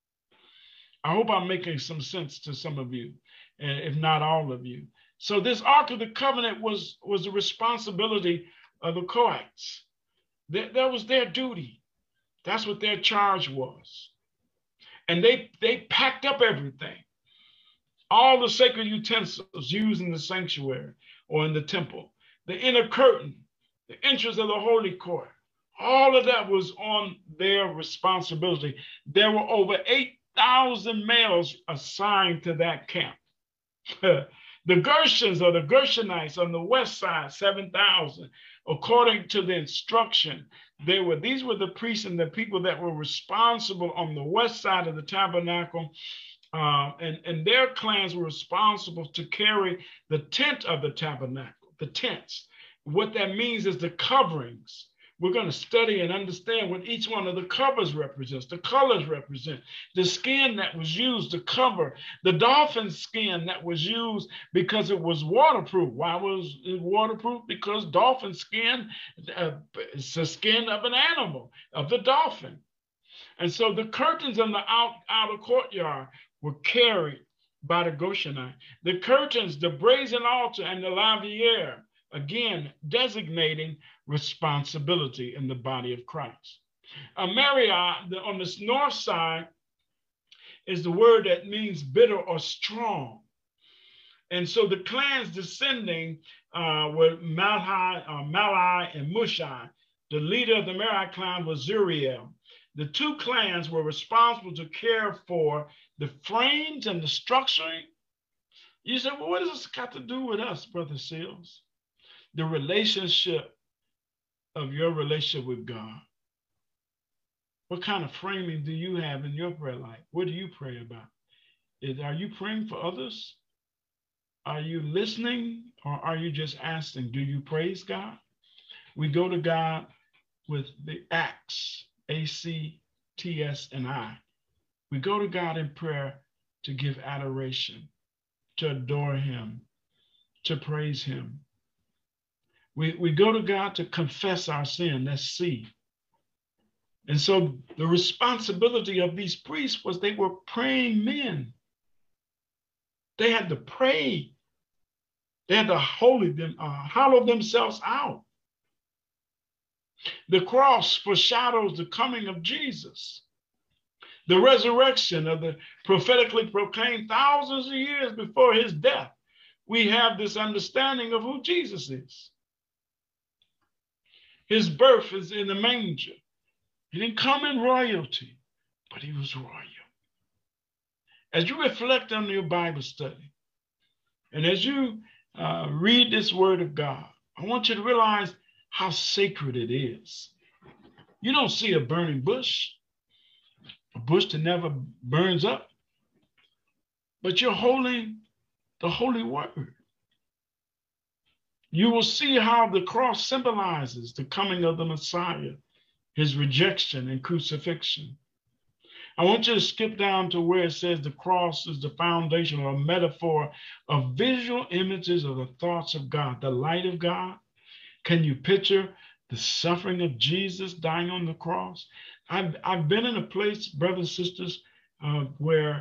I hope I'm making some sense to some of you, if not all of you. So this Ark of the Covenant was the responsibility of the Kohites. That was their duty. That's what their charge was. And they packed up everything, all the sacred utensils used in the sanctuary or in the temple, the inner curtain, the entrance of the holy court, all of that was on their responsibility. There were over 8,000 males assigned to that camp. The Gershons or the Gershonites on the west side, 7,000. According to the instruction, these were the priests and the people that were responsible on the west side of the tabernacle, and their clans were responsible to carry the tent of the tabernacle, the tents. What that means is the coverings. We're going to study and understand what each one of the covers represents, the colors represent, the skin that was used to cover, the dolphin skin that was used because it was waterproof. Why was it waterproof? Because dolphin skin is the skin of an animal, of the dolphin. And so the curtains in the outer courtyard were carried by the Gershonite. The curtains, the brazen altar, and the laver, again, designating responsibility in the body of Christ. Mariah, on the north side, is the word that means bitter or strong. And so the clans descending were Malai and Mushai. The leader of the Merari clan was Zuriel. The two clans were responsible to care for the frames and the structuring. You say, well, what does this got to do with us, Brother Seals? The relationship of your relationship with God. What kind of framing do you have in your prayer life? What do you pray about? Are you praying for others? Are you listening, or are you just asking? Do you praise God? We go to God with the acts, A-C-T-S and I. We go to God in prayer to give adoration, to adore him, to praise him. We go to God to confess our sin, that's C. And so the responsibility of these priests was they were praying men. They had to pray. They had to hollow themselves out. The cross foreshadows the coming of Jesus. The resurrection of the prophetically proclaimed thousands of years before his death. We have this understanding of who Jesus is. His birth is in the manger. He didn't come in royalty, but he was royal. As you reflect on your Bible study, and as you read this word of God, I want you to realize how sacred it is. You don't see a burning bush, a bush that never burns up, but you're holding the holy word. You will see how the cross symbolizes the coming of the Messiah, his rejection and crucifixion. I want you to skip down to where it says the cross is the foundation or a metaphor of visual images of the thoughts of God, the light of God. Can you picture the suffering of Jesus dying on the cross? I've been in a place, brothers and sisters, where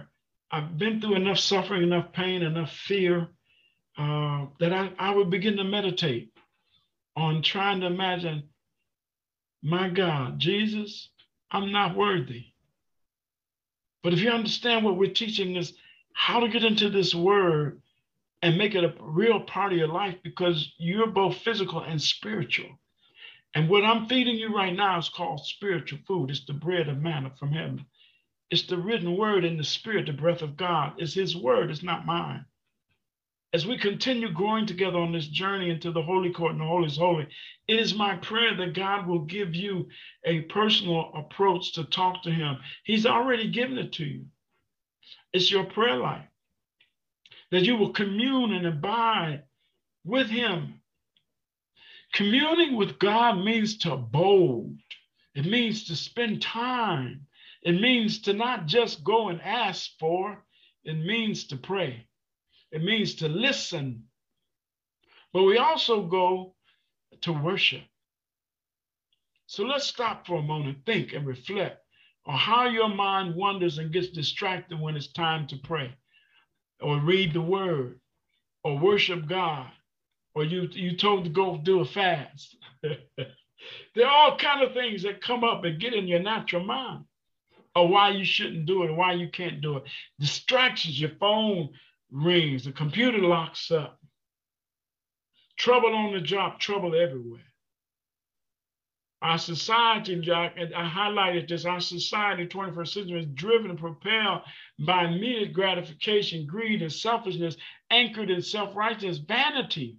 I've been through enough suffering, enough pain, enough fear that I would begin to meditate on trying to imagine, my God, Jesus, I'm not worthy. But if you understand what we're teaching is how to get into this word and make it a real part of your life, because you're both physical and spiritual. And what I'm feeding you right now is called spiritual food. It's the bread of manna from heaven. It's the written word in the spirit, the breath of God. It's his word, it's not mine. As we continue growing together on this journey into the Holy Court and the Holies Holy, it is my prayer that God will give you a personal approach to talk to him. He's already given it to you. It's your prayer life, that you will commune and abide with him. Communing with God means to abode. It means to spend time. It means to not just go and ask for, it means to pray. It means to listen. But we also go to worship. So let's stop for a moment, think and reflect on how your mind wanders and gets distracted when it's time to pray, or read the word, or worship God, or you told to go do a fast. There are all kinds of things that come up and get in your natural mind, or why you shouldn't do it, or why you can't do it. Distractions, your phone rings, the computer locks up. Trouble on the job, trouble everywhere. Our society, Jack, and I highlighted this, our society, 21st century, is driven and propelled by immediate gratification, greed, and selfishness, anchored in self-righteousness, vanity.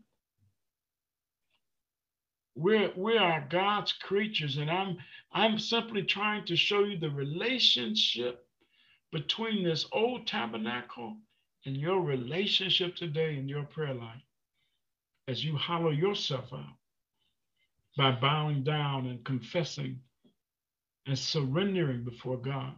We are God's creatures, and I'm simply trying to show you the relationship between this old tabernacle and your relationship today in your prayer life, as you hollow yourself out by bowing down and confessing and surrendering before God.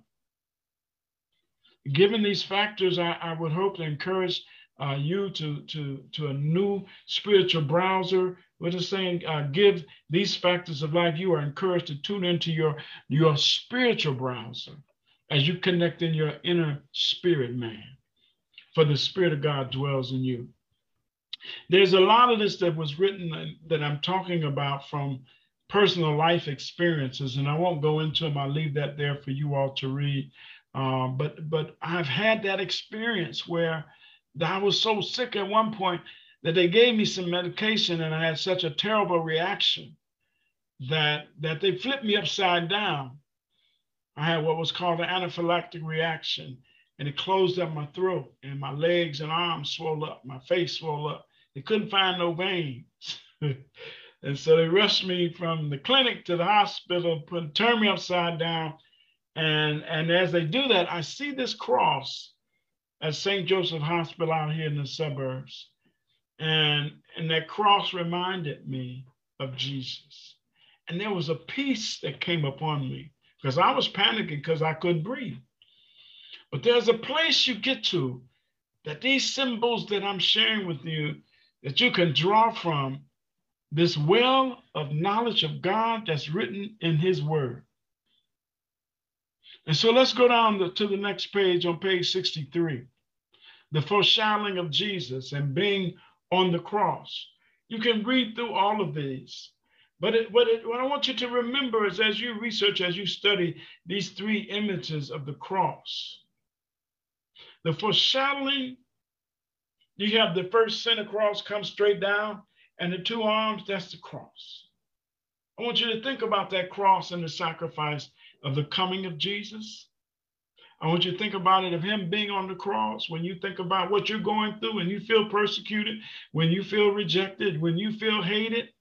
Given these factors, I would hope to encourage you to a new spiritual browser. We're just saying, give these factors of life. You are encouraged to tune into your spiritual browser as you connect in your inner spirit man, for the Spirit of God dwells in you. There's a lot of this that was written that I'm talking about from personal life experiences, and I won't go into them. I'll leave that there for you all to read. But I've had that experience where I was so sick at one point that they gave me some medication, and I had such a terrible reaction that they flipped me upside down. I had what was called an anaphylactic reaction, and it closed up my throat, and my legs and arms swelled up, my face swelled up. They couldn't find no veins. And so they rushed me from the clinic to the hospital, turned me upside down. And as they do that, I see this cross at St. Joseph Hospital out here in the suburbs. And that cross reminded me of Jesus. And there was a peace that came upon me, because I was panicking because I couldn't breathe. But there's a place you get to that these symbols that I'm sharing with you, that you can draw from this well of knowledge of God that's written in his word. And so let's go down to the next page, on page 63, the foreshadowing of Jesus and being on the cross. You can read through all of these, but what I want you to remember is, as you research, as you study these three images of the cross, the foreshadowing, you have the first center cross come straight down, and the two arms, that's the cross. I want you to think about that cross and the sacrifice of the coming of Jesus. I want you to think about it, of him being on the cross. When you think about what you're going through, when you feel persecuted, when you feel rejected, when you feel hated,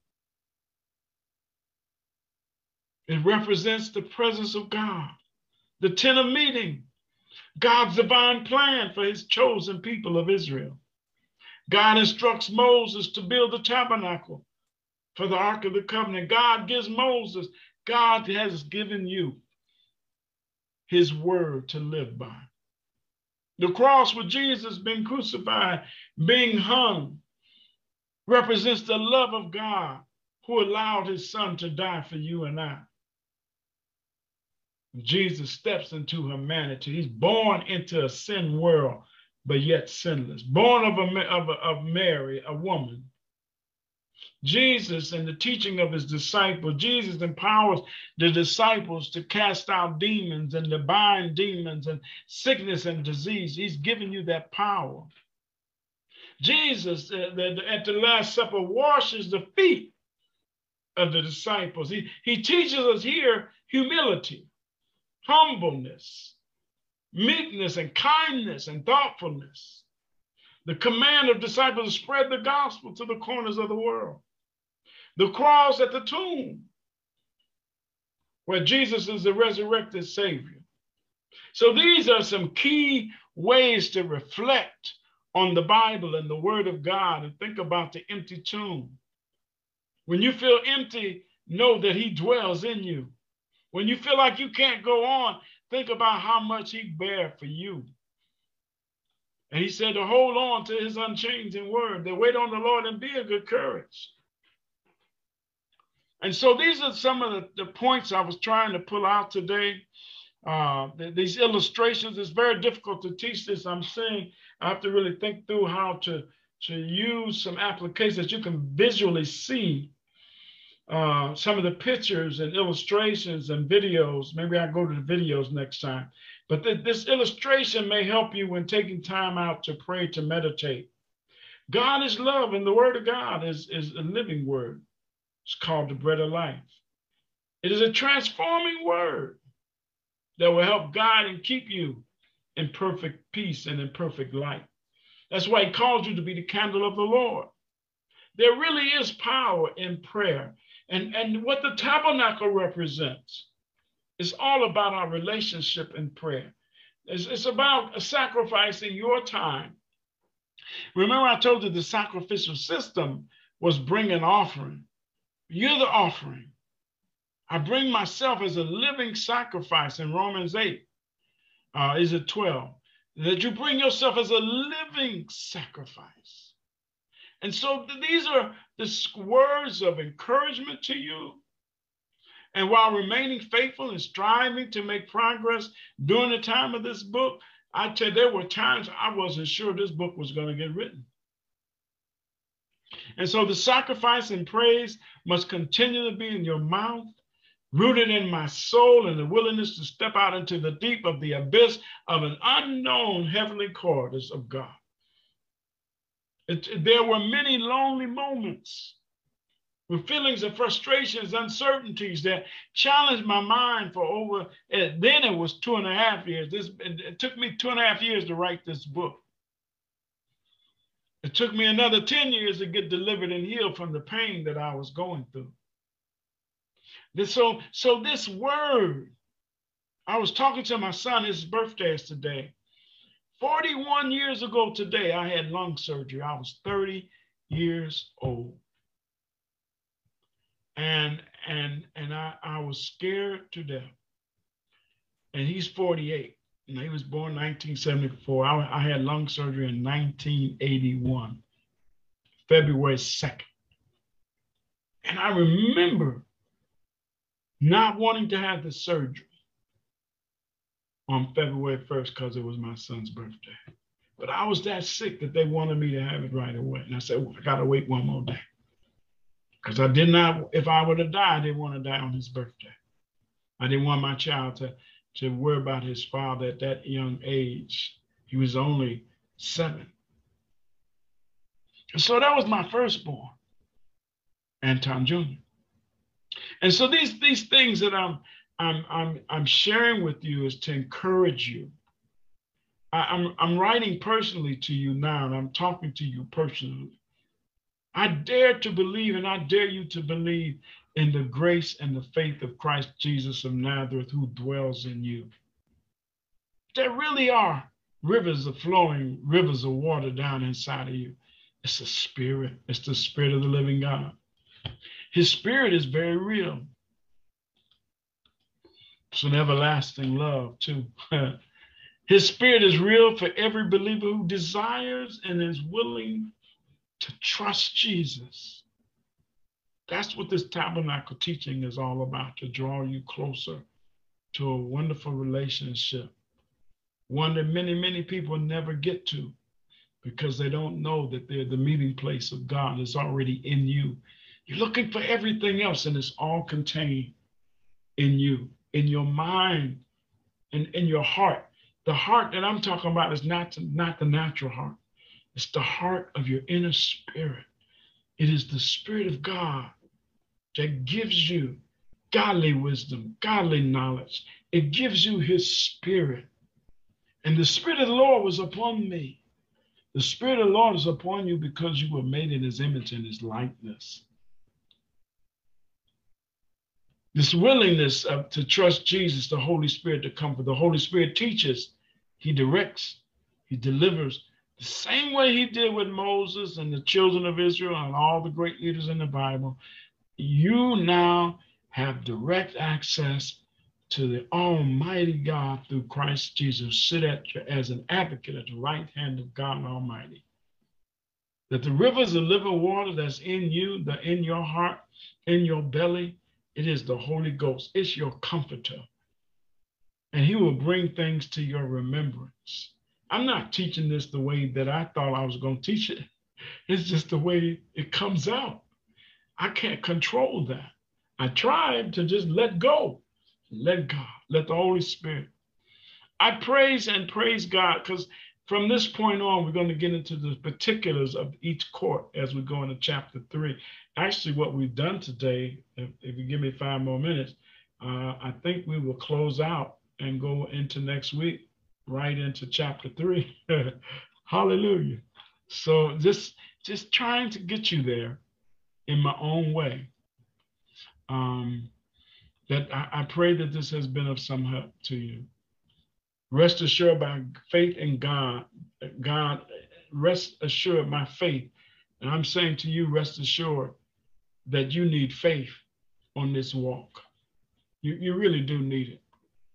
it represents the presence of God, the tent of meeting, God's divine plan for his chosen people of Israel. God instructs Moses to build the tabernacle for the Ark of the Covenant. God gives Moses, God has given you his word to live by. The cross with Jesus being crucified, being hung, represents the love of God, who allowed his son to die for you and I. Jesus steps into humanity. He's born into a sin world, but yet sinless. Born of Mary, a woman. Jesus and the teaching of his disciples, Jesus empowers the disciples to cast out demons and to bind demons and sickness and disease. He's given you that power. Jesus, at the Last Supper, washes the feet of the disciples. He teaches us here humility, humbleness, meekness, and kindness and thoughtfulness. The command of disciples to spread the gospel to the corners of the world. The cross at the tomb, where Jesus is the resurrected Savior. So these are some key ways to reflect on the Bible and the Word of God and think about the empty tomb. When you feel empty, know that He dwells in you. When you feel like you can't go on, think about how much He bare for you. And He said to hold on to His unchanging word, to wait on the Lord and be of good courage. And so these are some of the points I was trying to pull out today. These illustrations, it's very difficult to teach this. I'm saying I have to really think through how to use some applications. You can visually see some of the pictures and illustrations and videos. Maybe I'll go to the videos next time. But this illustration may help you when taking time out to pray, to meditate. God is love, and the Word of God is a living word. It's called the bread of life. It is a transforming word that will help guide and keep you in perfect peace and in perfect light. That's why He called you to be the candle of the Lord. There really is power in prayer. And what the tabernacle represents is all about our relationship in prayer. It's about sacrificing your time. Remember, I told you the sacrificial system was bring an offering. You're the offering. I bring myself as a living sacrifice in Romans 8. Is it 12? That you bring yourself as a living sacrifice. And so these are the words of encouragement to you. And while remaining faithful and striving to make progress during the time of this book, I tell you, there were times I wasn't sure this book was going to get written. And so the sacrifice and praise must continue to be in your mouth, rooted in my soul, and the willingness to step out into the deep of the abyss of an unknown heavenly corridors of God. There were many lonely moments with feelings of frustrations, uncertainties that challenged my mind for over, then it was 2.5 years. It took me 2.5 years to write this book. It took me another 10 years to get delivered and healed from the pain that I was going through. So this word, I was talking to my son, his birthday is today. 41 years ago today, I had lung surgery. I was 30 years old. And I was scared to death. And he's 48. And he was born in 1974. I had lung surgery in 1981, February 2nd. And I remember not wanting to have the surgery on February 1st because it was my son's birthday. But I was that sick that they wanted me to have it right away. And I said, well, I got to wait one more day. Because I did not, if I were to die, I didn't want to die on his birthday. I didn't want my child to worry about his father at that young age. He was only 7. And so that was my firstborn, Anton Jr. And so these things that I'm sharing with you is to encourage you. I'm writing personally to you now, and I'm talking to you personally. I dare to believe, and I dare you to believe in the grace and the faith of Christ Jesus of Nazareth, who dwells in you. There really are rivers of flowing, rivers of water down inside of you. It's a spirit. It's the Spirit of the living God. His Spirit is very real. It's an everlasting love, too. His Spirit is real for every believer who desires and is willing to trust Jesus. That's what this tabernacle teaching is all about, to draw you closer to a wonderful relationship, one that many, many people never get to because they don't know that they're the meeting place of God is already in you. You're looking for everything else, and it's all contained in you, in your mind, and in your heart. The heart that I'm talking about is not the natural heart. It's the heart of your inner spirit. It is the Spirit of God that gives you godly wisdom, godly knowledge. It gives you his Spirit. And the Spirit of the Lord was upon me. The Spirit of the Lord is upon you because you were made in his image and his likeness. This willingness to trust Jesus, the Holy Spirit, to comfort. The Holy Spirit teaches, he directs, he delivers, the same way he did with Moses and the children of Israel and all the great leaders in the Bible. You now have direct access to the Almighty God through Christ Jesus. Sit as an advocate at the right hand of God Almighty. That the rivers of living water that's in you, in your heart, in your belly, it is the Holy Ghost. It's your comforter. And he will bring things to your remembrance. I'm not teaching this the way that I thought I was going to teach it. It's just the way it comes out. I can't control that. I tried to just let go. Let God, let the Holy Spirit. I praise God, because from this point on, we're going to get into the particulars of each court as we go into chapter 3. Actually, what we've done today, if you give me 5 more minutes, I think we will close out and go into next week, right into chapter 3. Hallelujah. So just trying to get you there in my own way. That I pray that this has been of some help to you. Rest assured by faith in God, rest assured by faith. And I'm saying to you, rest assured that you need faith on this walk. You really do need it.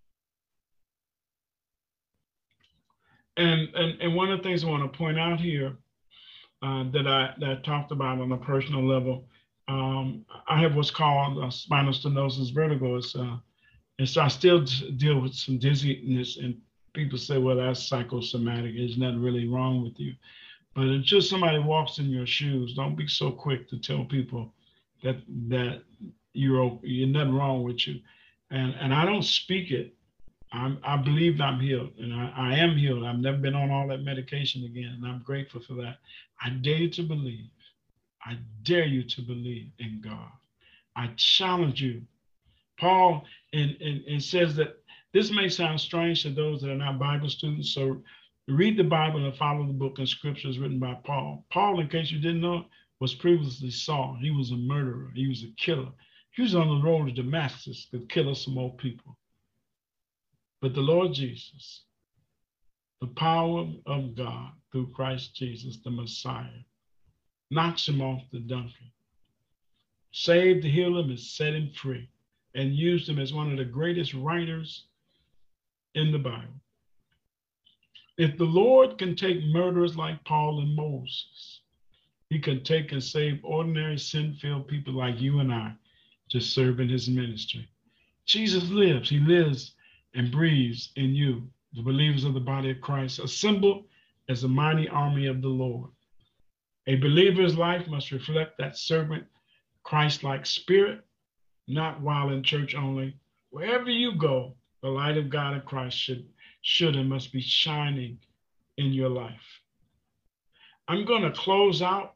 And one of the things I want to point out here that I talked about on a personal level, I have what's called spinal stenosis vertigo. And so I still deal with some dizziness, and people say, well, that's psychosomatic. There's nothing really wrong with you. But until somebody walks in your shoes, don't be so quick to tell people that you're nothing wrong with you. And I don't speak it. I believe I'm healed, and I am healed. I've never been on all that medication again, and I'm grateful for that. I dare you to believe. I dare you to believe in God. I challenge you. Paul and says that this may sound strange to those that are not Bible students, so read the Bible and follow the book and scriptures written by Paul. Paul, in case you didn't know, was previously Saul. He was a murderer. He was a killer. He was on the road to Damascus to kill some more people. But the Lord Jesus, the power of God through Christ Jesus, the Messiah, knocks him off the donkey, saved, healed him, and set him free, and used him as one of the greatest writers in the Bible. If the Lord can take murderers like Paul and Moses, he can take and save ordinary sin-filled people like you and I to serve in his ministry. Jesus lives. He lives and breathes in you, the believers of the body of Christ, assembled as a mighty army of the Lord. A believer's life must reflect that servant, Christ-like spirit, not while in church only. Wherever you go, the light of God and Christ should and must be shining in your life. I'm going to close out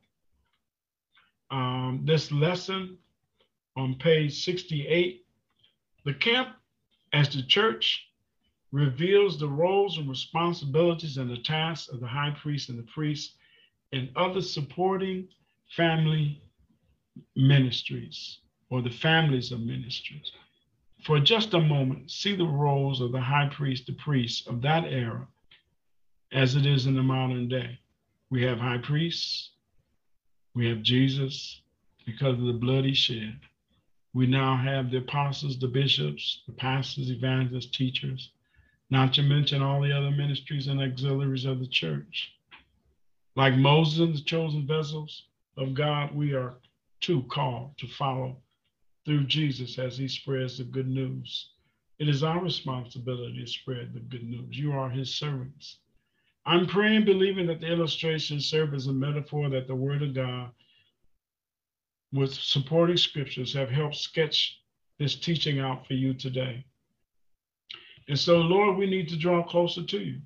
this lesson on page 68. The camp as the church reveals the roles and responsibilities and the tasks of the high priest and the priest and other supporting family ministries or the families of ministries. For just a moment, see the roles of the high priest, the priests of that era as it is in the modern day. We have high priests, we have Jesus because of the blood he shed. We now have the apostles, the bishops, the pastors, evangelists, teachers, not to mention all the other ministries and auxiliaries of the church. Like Moses and the chosen vessels of God, we are too called to follow through Jesus as he spreads the good news It is our responsibility to spread the good news. You are his servants. I'm praying, believing that the illustration serves as a metaphor that the word of God with supporting scriptures have helped sketch this teaching out for you today. And so, Lord, we need to draw closer to you.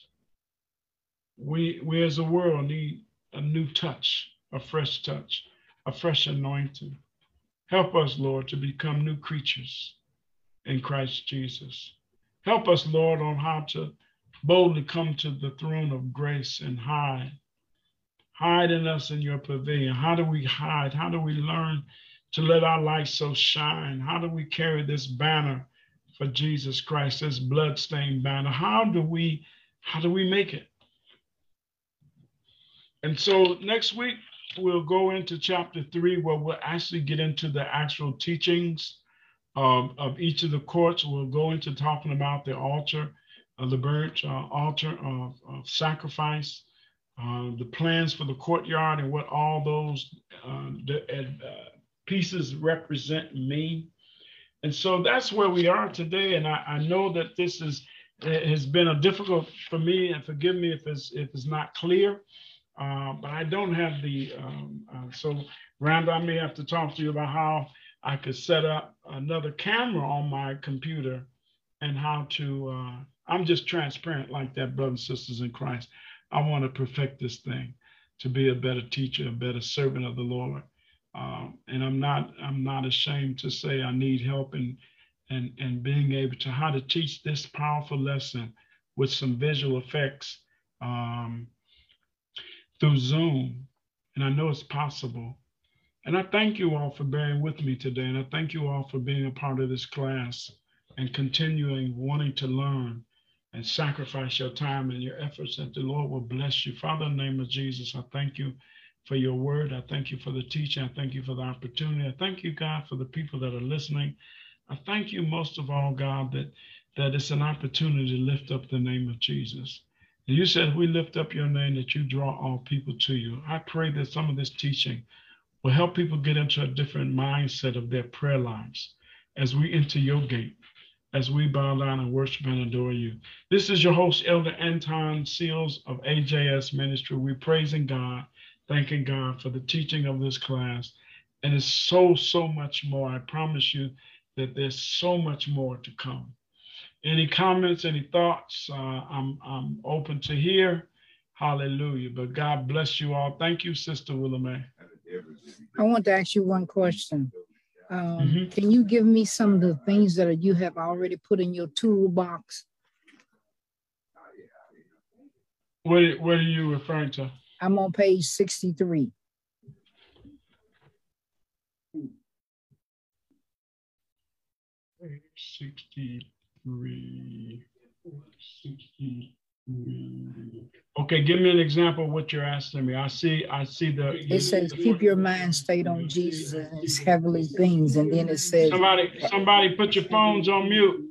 We as a world need a new touch, a fresh anointing. Help us, Lord, to become new creatures in Christ Jesus. Help us, Lord, on how to boldly come to the throne of grace and hide. Hide in us in your pavilion. How do we hide? How do we learn to let our light so shine? How do we carry this banner for Jesus Christ, this bloodstained banner? How do we make it? And so next week, we'll go into chapter 3, where we'll actually get into the actual teachings of each of the courts. We'll go into talking about the altar, the burnt altar of sacrifice, the plans for the courtyard, and what all those pieces represent mean. And so that's where we are today. And I know that this has been a difficult for me, and forgive me if it's not clear. But I don't have so Randall, I may have to talk to you about how I could set up another camera on my computer and how to, I'm just transparent like that, brothers and sisters in Christ. I want to perfect this thing to be a better teacher, a better servant of the Lord. And I'm not ashamed to say I need help in being able to how to teach this powerful lesson with some visual effects, through Zoom, and I know it's possible. And I thank you all for bearing with me today, and I thank you all for being a part of this class and continuing wanting to learn and sacrifice your time and your efforts, that the Lord will bless you. Father, in the name of Jesus, I thank you for your word. I thank you for the teaching. I thank you for the opportunity. I thank you, God, for the people that are listening. I thank you most of all, God, that it's an opportunity to lift up the name of Jesus. You said, we lift up your name, that you draw all people to you. I pray that some of this teaching will help people get into a different mindset of their prayer lives as we enter your gate, as we bow down and worship and adore you. This is your host, Elder Anton Seals of AJS Ministry. We're praising God, thanking God for the teaching of this class. And it's so much more. I promise you that there's so much more to come. Any comments, any thoughts? I'm open to hear. Hallelujah. But God bless you all. Thank you, Sister Willamette. I want to ask you one question. Can you give me some of the things that you have already put in your toolbox? What are you referring to? I'm on page 63. Page 63. Okay, give me an example of what you're asking me. I see it says keep your mind stayed on Jesus and his heavenly things, and then it says somebody put your phones on mute.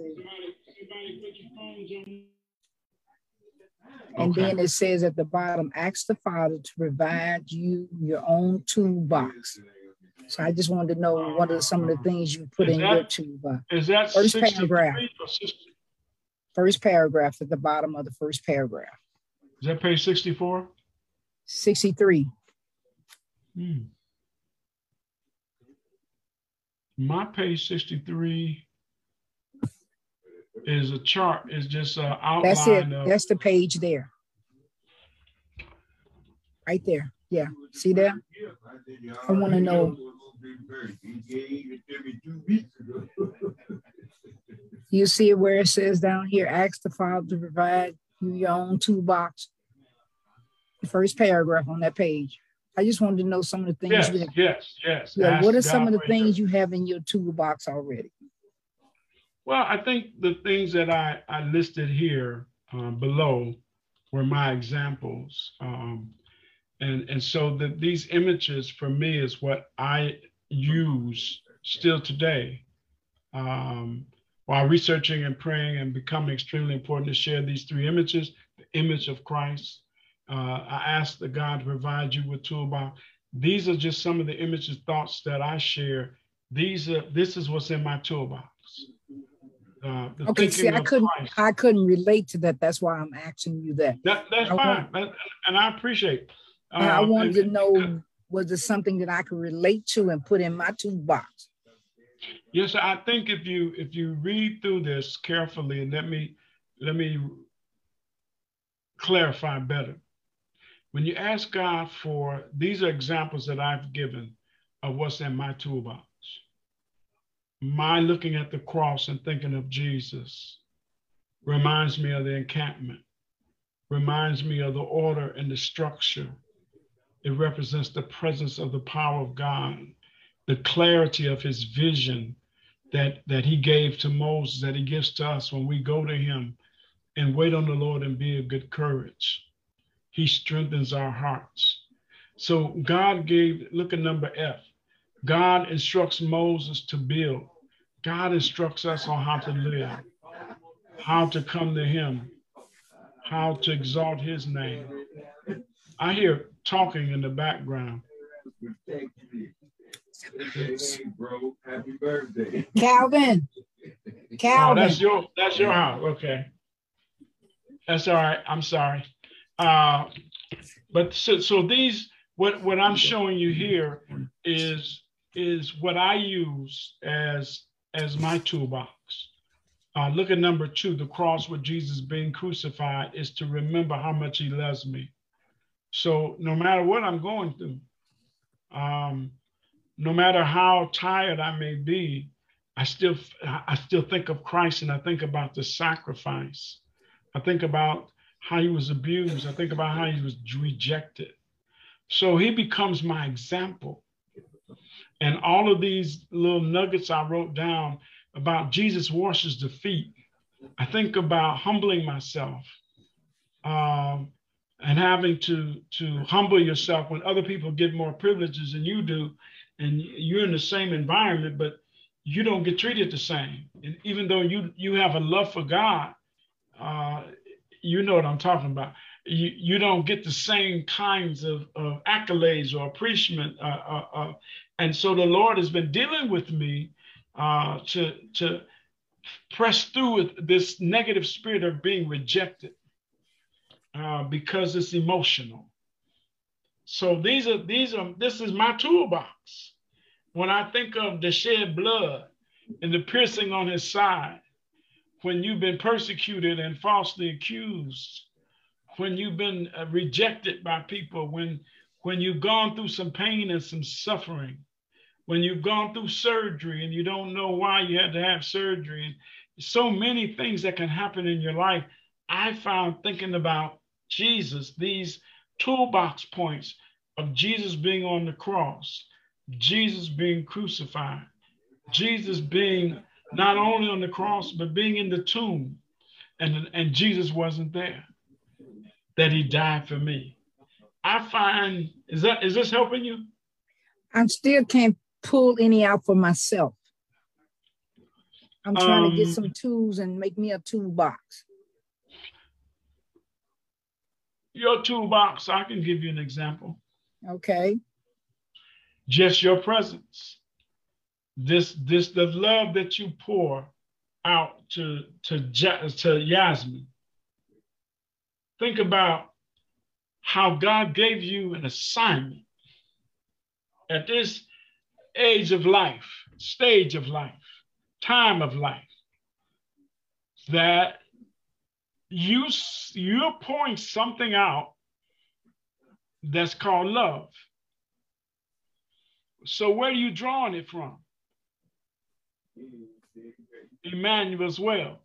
And then it says at the bottom, ask the Father to provide you your own toolbox. So I just wanted to know what are some of the things you put in your toolbox. Is that first paragraph? First paragraph at the bottom of the first paragraph. Is that page 64? 63. My page 63 is a chart. It's just an outline. That's it. That's the page there. Right there. Yeah. See that? I want to know. You see where it says down here, ask the Father to provide you your own toolbox. The first paragraph on that page. I just wanted to know some of the things you have. Yes. Yeah, what are some of the things you have in your toolbox already? Well, I think the things that I listed here below were my examples. And so these images for me is what I use still today. While researching and praying, and becoming extremely important to share these three images: the image of Christ. I ask the God to provide you with toolbox. These are just some of the images, thoughts that I share. This is what's in my toolbox. The Okay, see, thinking of Christ. I couldn't relate to that. That's why I'm asking you that. That's fine, and I appreciate. I wanted to know, was it something that I could relate to and put in my toolbox? Yes, I think if you read through this carefully, and let me clarify better. When you ask God for, these are examples that I've given of what's in my toolbox. My looking at the cross and thinking of Jesus reminds me of the encampment, reminds me of the order and the structure. It represents the presence of the power of God, the clarity of his vision that he gave to Moses, that he gives to us when we go to him and wait on the Lord and be of good courage. He strengthens our hearts. So God gave, look at number F. God instructs Moses to build. God instructs us on how to live, how to come to him, how to exalt his name. I hear talking in the background. Bro, happy birthday. Calvin. Oh, that's your house. Okay. That's all right. I'm sorry. But so these, what I'm showing you here is what I use as my toolbox. Look at number 2, the cross with Jesus being crucified is to remember how much he loves me. So no matter what I'm going through, no matter how tired I may be, I still think of Christ, and I think about the sacrifice. I think about how he was abused. I think about how he was rejected. So he becomes my example. And all of these little nuggets I wrote down about Jesus washes the feet. I think about humbling myself and having to humble yourself when other people get more privileges than you do, and you're in the same environment, but you don't get treated the same. And even though you have a love for God, you know what I'm talking about. You don't get the same kinds of accolades or appreciation. And so the Lord has been dealing with me to press through with this negative spirit of being rejected because it's emotional. So this is my toolbox. When I think of the shed blood and the piercing on his side, when you've been persecuted and falsely accused, when you've been rejected by people, when you've gone through some pain and some suffering, when you've gone through surgery and you don't know why you had to have surgery, and so many things that can happen in your life, I found thinking about Jesus, these toolbox points of Jesus being on the cross, Jesus being crucified, Jesus being not only on the cross, but being in the tomb, and Jesus wasn't there, that he died for me. I find, is this helping you? I still can't pull any out for myself. I'm trying to get some tools and make me a toolbox. Your toolbox, I can give you an example. Okay. Just your presence. The love that you pour out to Yasmin. Think about how God gave you an assignment at this age of life, stage of life, time of life, that you're pouring something out that's called love. So where are you drawing it from? Emmanuel as well.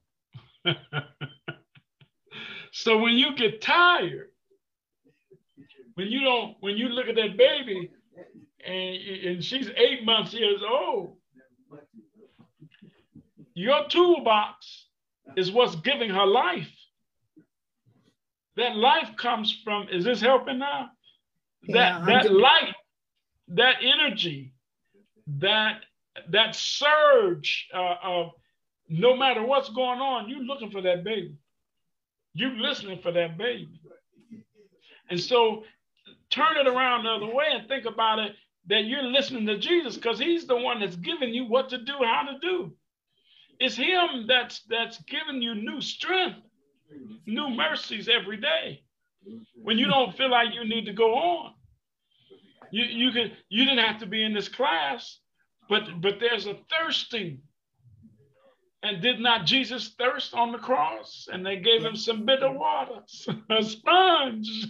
So when you get tired, when you look at that baby and she's 8 months old, your toolbox is what's giving her life. That life comes from, is this helping now? Yeah, that light, that energy, that surge of no matter what's going on, you're looking for that baby. You're listening for that baby. And so turn it around the other way and think about it, that you're listening to Jesus because he's the one that's giving you what to do, how to do. It's him that's giving you new strength, new mercies every day. When you don't feel like you need to go on, you didn't have to be in this class, but there's a thirsting. And did not Jesus thirst on the cross? And they gave him some bitter water, a sponge.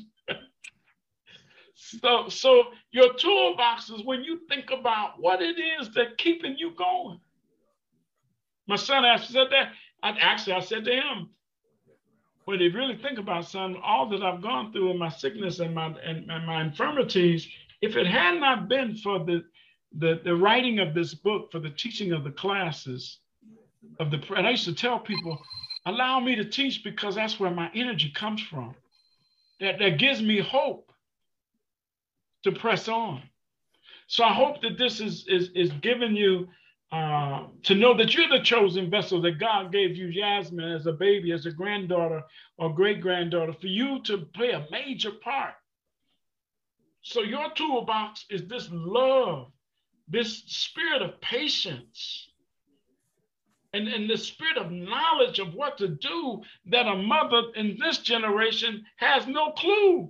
So your toolbox is when you think about what it is that's keeping you going. My son actually said that. I said to him, when you really think about, son, all that I've gone through in my sickness and my infirmities, if it had not been for the writing of this book, for the teaching of the classes, and I used to tell people, allow me to teach because that's where my energy comes from. That gives me hope to press on. So I hope that this is giving you to know that you're the chosen vessel, that God gave you, Yasmin, as a baby, as a granddaughter or great-granddaughter, for you to play a major part. So your toolbox is this love, this spirit of patience, and the spirit of knowledge of what to do that a mother in this generation has no clue.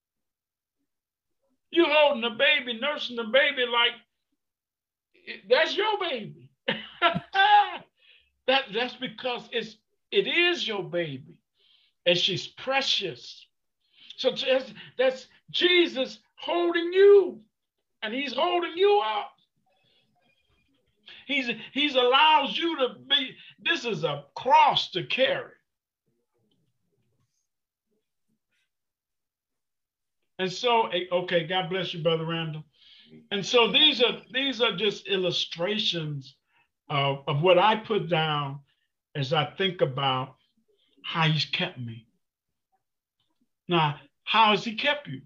You holding a baby, nursing the baby like that's your baby. That's because it is your baby, and she's precious. So that's Jesus holding you, and he's holding you up. He's allows you to be. This is a cross to carry. And so, okay, God bless you, Brother Randall. And so these are just illustrations of what I put down as I think about how he's kept me. Now, how has he kept you?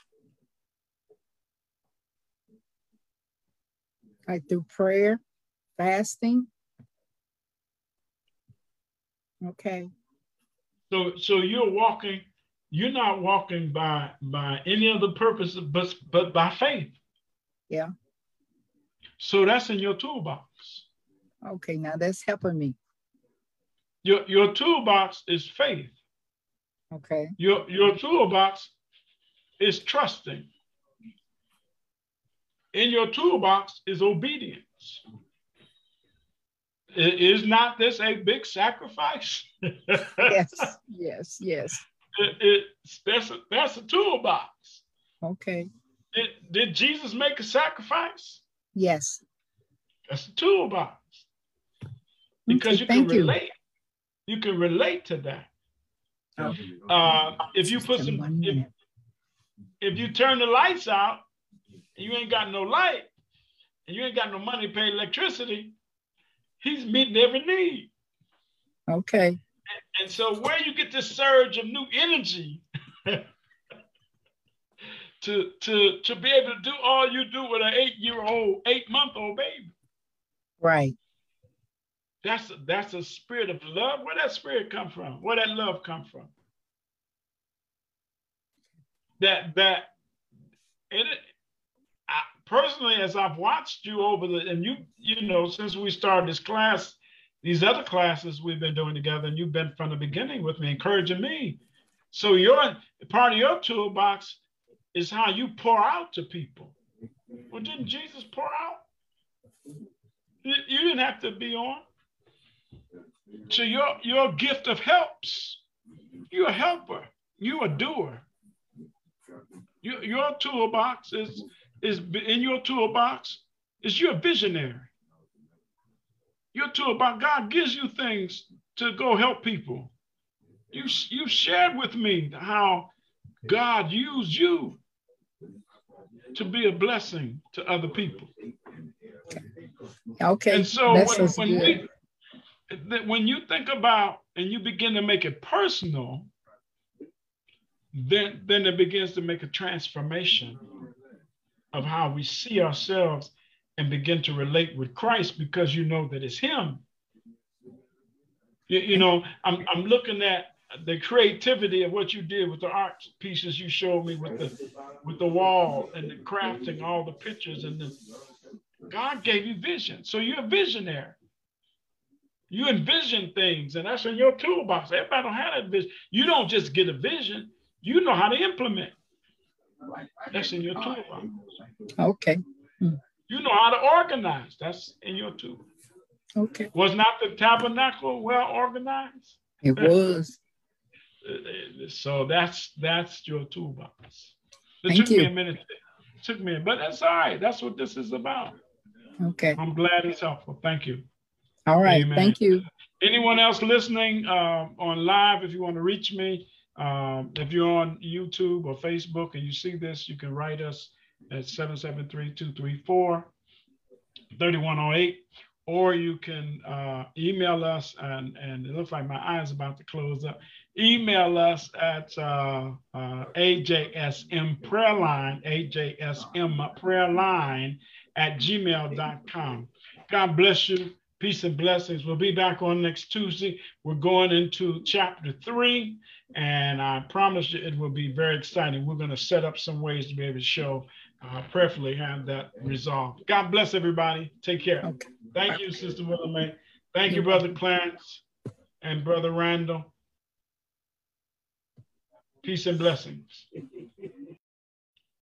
Like through prayer, fasting. Okay. So you're not walking by any other purpose but by faith. Yeah. So that's in your toolbox. Okay, now that's helping me. Your toolbox is faith. Okay. Your toolbox is trusting. In your toolbox is obedience. Is not this a big sacrifice? Yes. That's a toolbox. Okay. Did Jesus make a sacrifice? Yes. That's a toolbox. Because you can relate. You can relate to that. If you put if you turn the lights out, and you ain't got no light, and you ain't got no money to pay electricity, he's meeting every need. Okay. And so where you get this surge of new energy to be able to do all you do with an 8-month-old baby. Right. That's a spirit of love. Where that spirit come from? Where that love come from? Personally, as I've watched you and you know, since we started this class, these other classes we've been doing together, and you've been from the beginning with me, encouraging me. So part of your toolbox is how you pour out to people. Well, didn't Jesus pour out? You didn't have to be on. So your gift of helps. You're a helper. You're a doer. Your toolbox is in your toolbox is you're a visionary. Your toolbox, God gives you things to go help people. You shared with me how God used you to be a blessing to other people. Okay. And so when you think about and you begin to make it personal, then it begins to make a transformation of how we see ourselves and begin to relate with Christ, because you know that it's him. You know, I'm looking at the creativity of what you did with the art pieces you showed me with the wall and the crafting, all the pictures, and God gave you vision. So you're a visionary. You envision things, and that's in your toolbox. Everybody don't have that vision. You don't just get a vision. You know how to implement. That's in your toolbox. Okay. You know how to organize. That's in your tool. Okay. Was not the tabernacle well organized? It was. So that's your toolbox. It Thank took me you. a minute. It took me, but that's all right. That's what this is about. Okay. I'm glad it's helpful. Thank you. All right. Amen. Thank you. Anyone else listening on live, if you want to reach me, if you're on YouTube or Facebook and you see this, you can write us at 773-234-3108, or you can email us, and it looks like my eye is about to close up. Email us at AJSM prayerline at gmail.com. God bless you. Peace and blessings. We'll be back on next Tuesday. We're going into chapter 3, and I promise you it will be very exciting. We're going to set up some ways to be able to show, prayerfully have that resolved. God bless everybody. Take care. Okay. Thank you, Sister Willamette. Thank you, Brother Clarence and Brother Randall. Peace and blessings.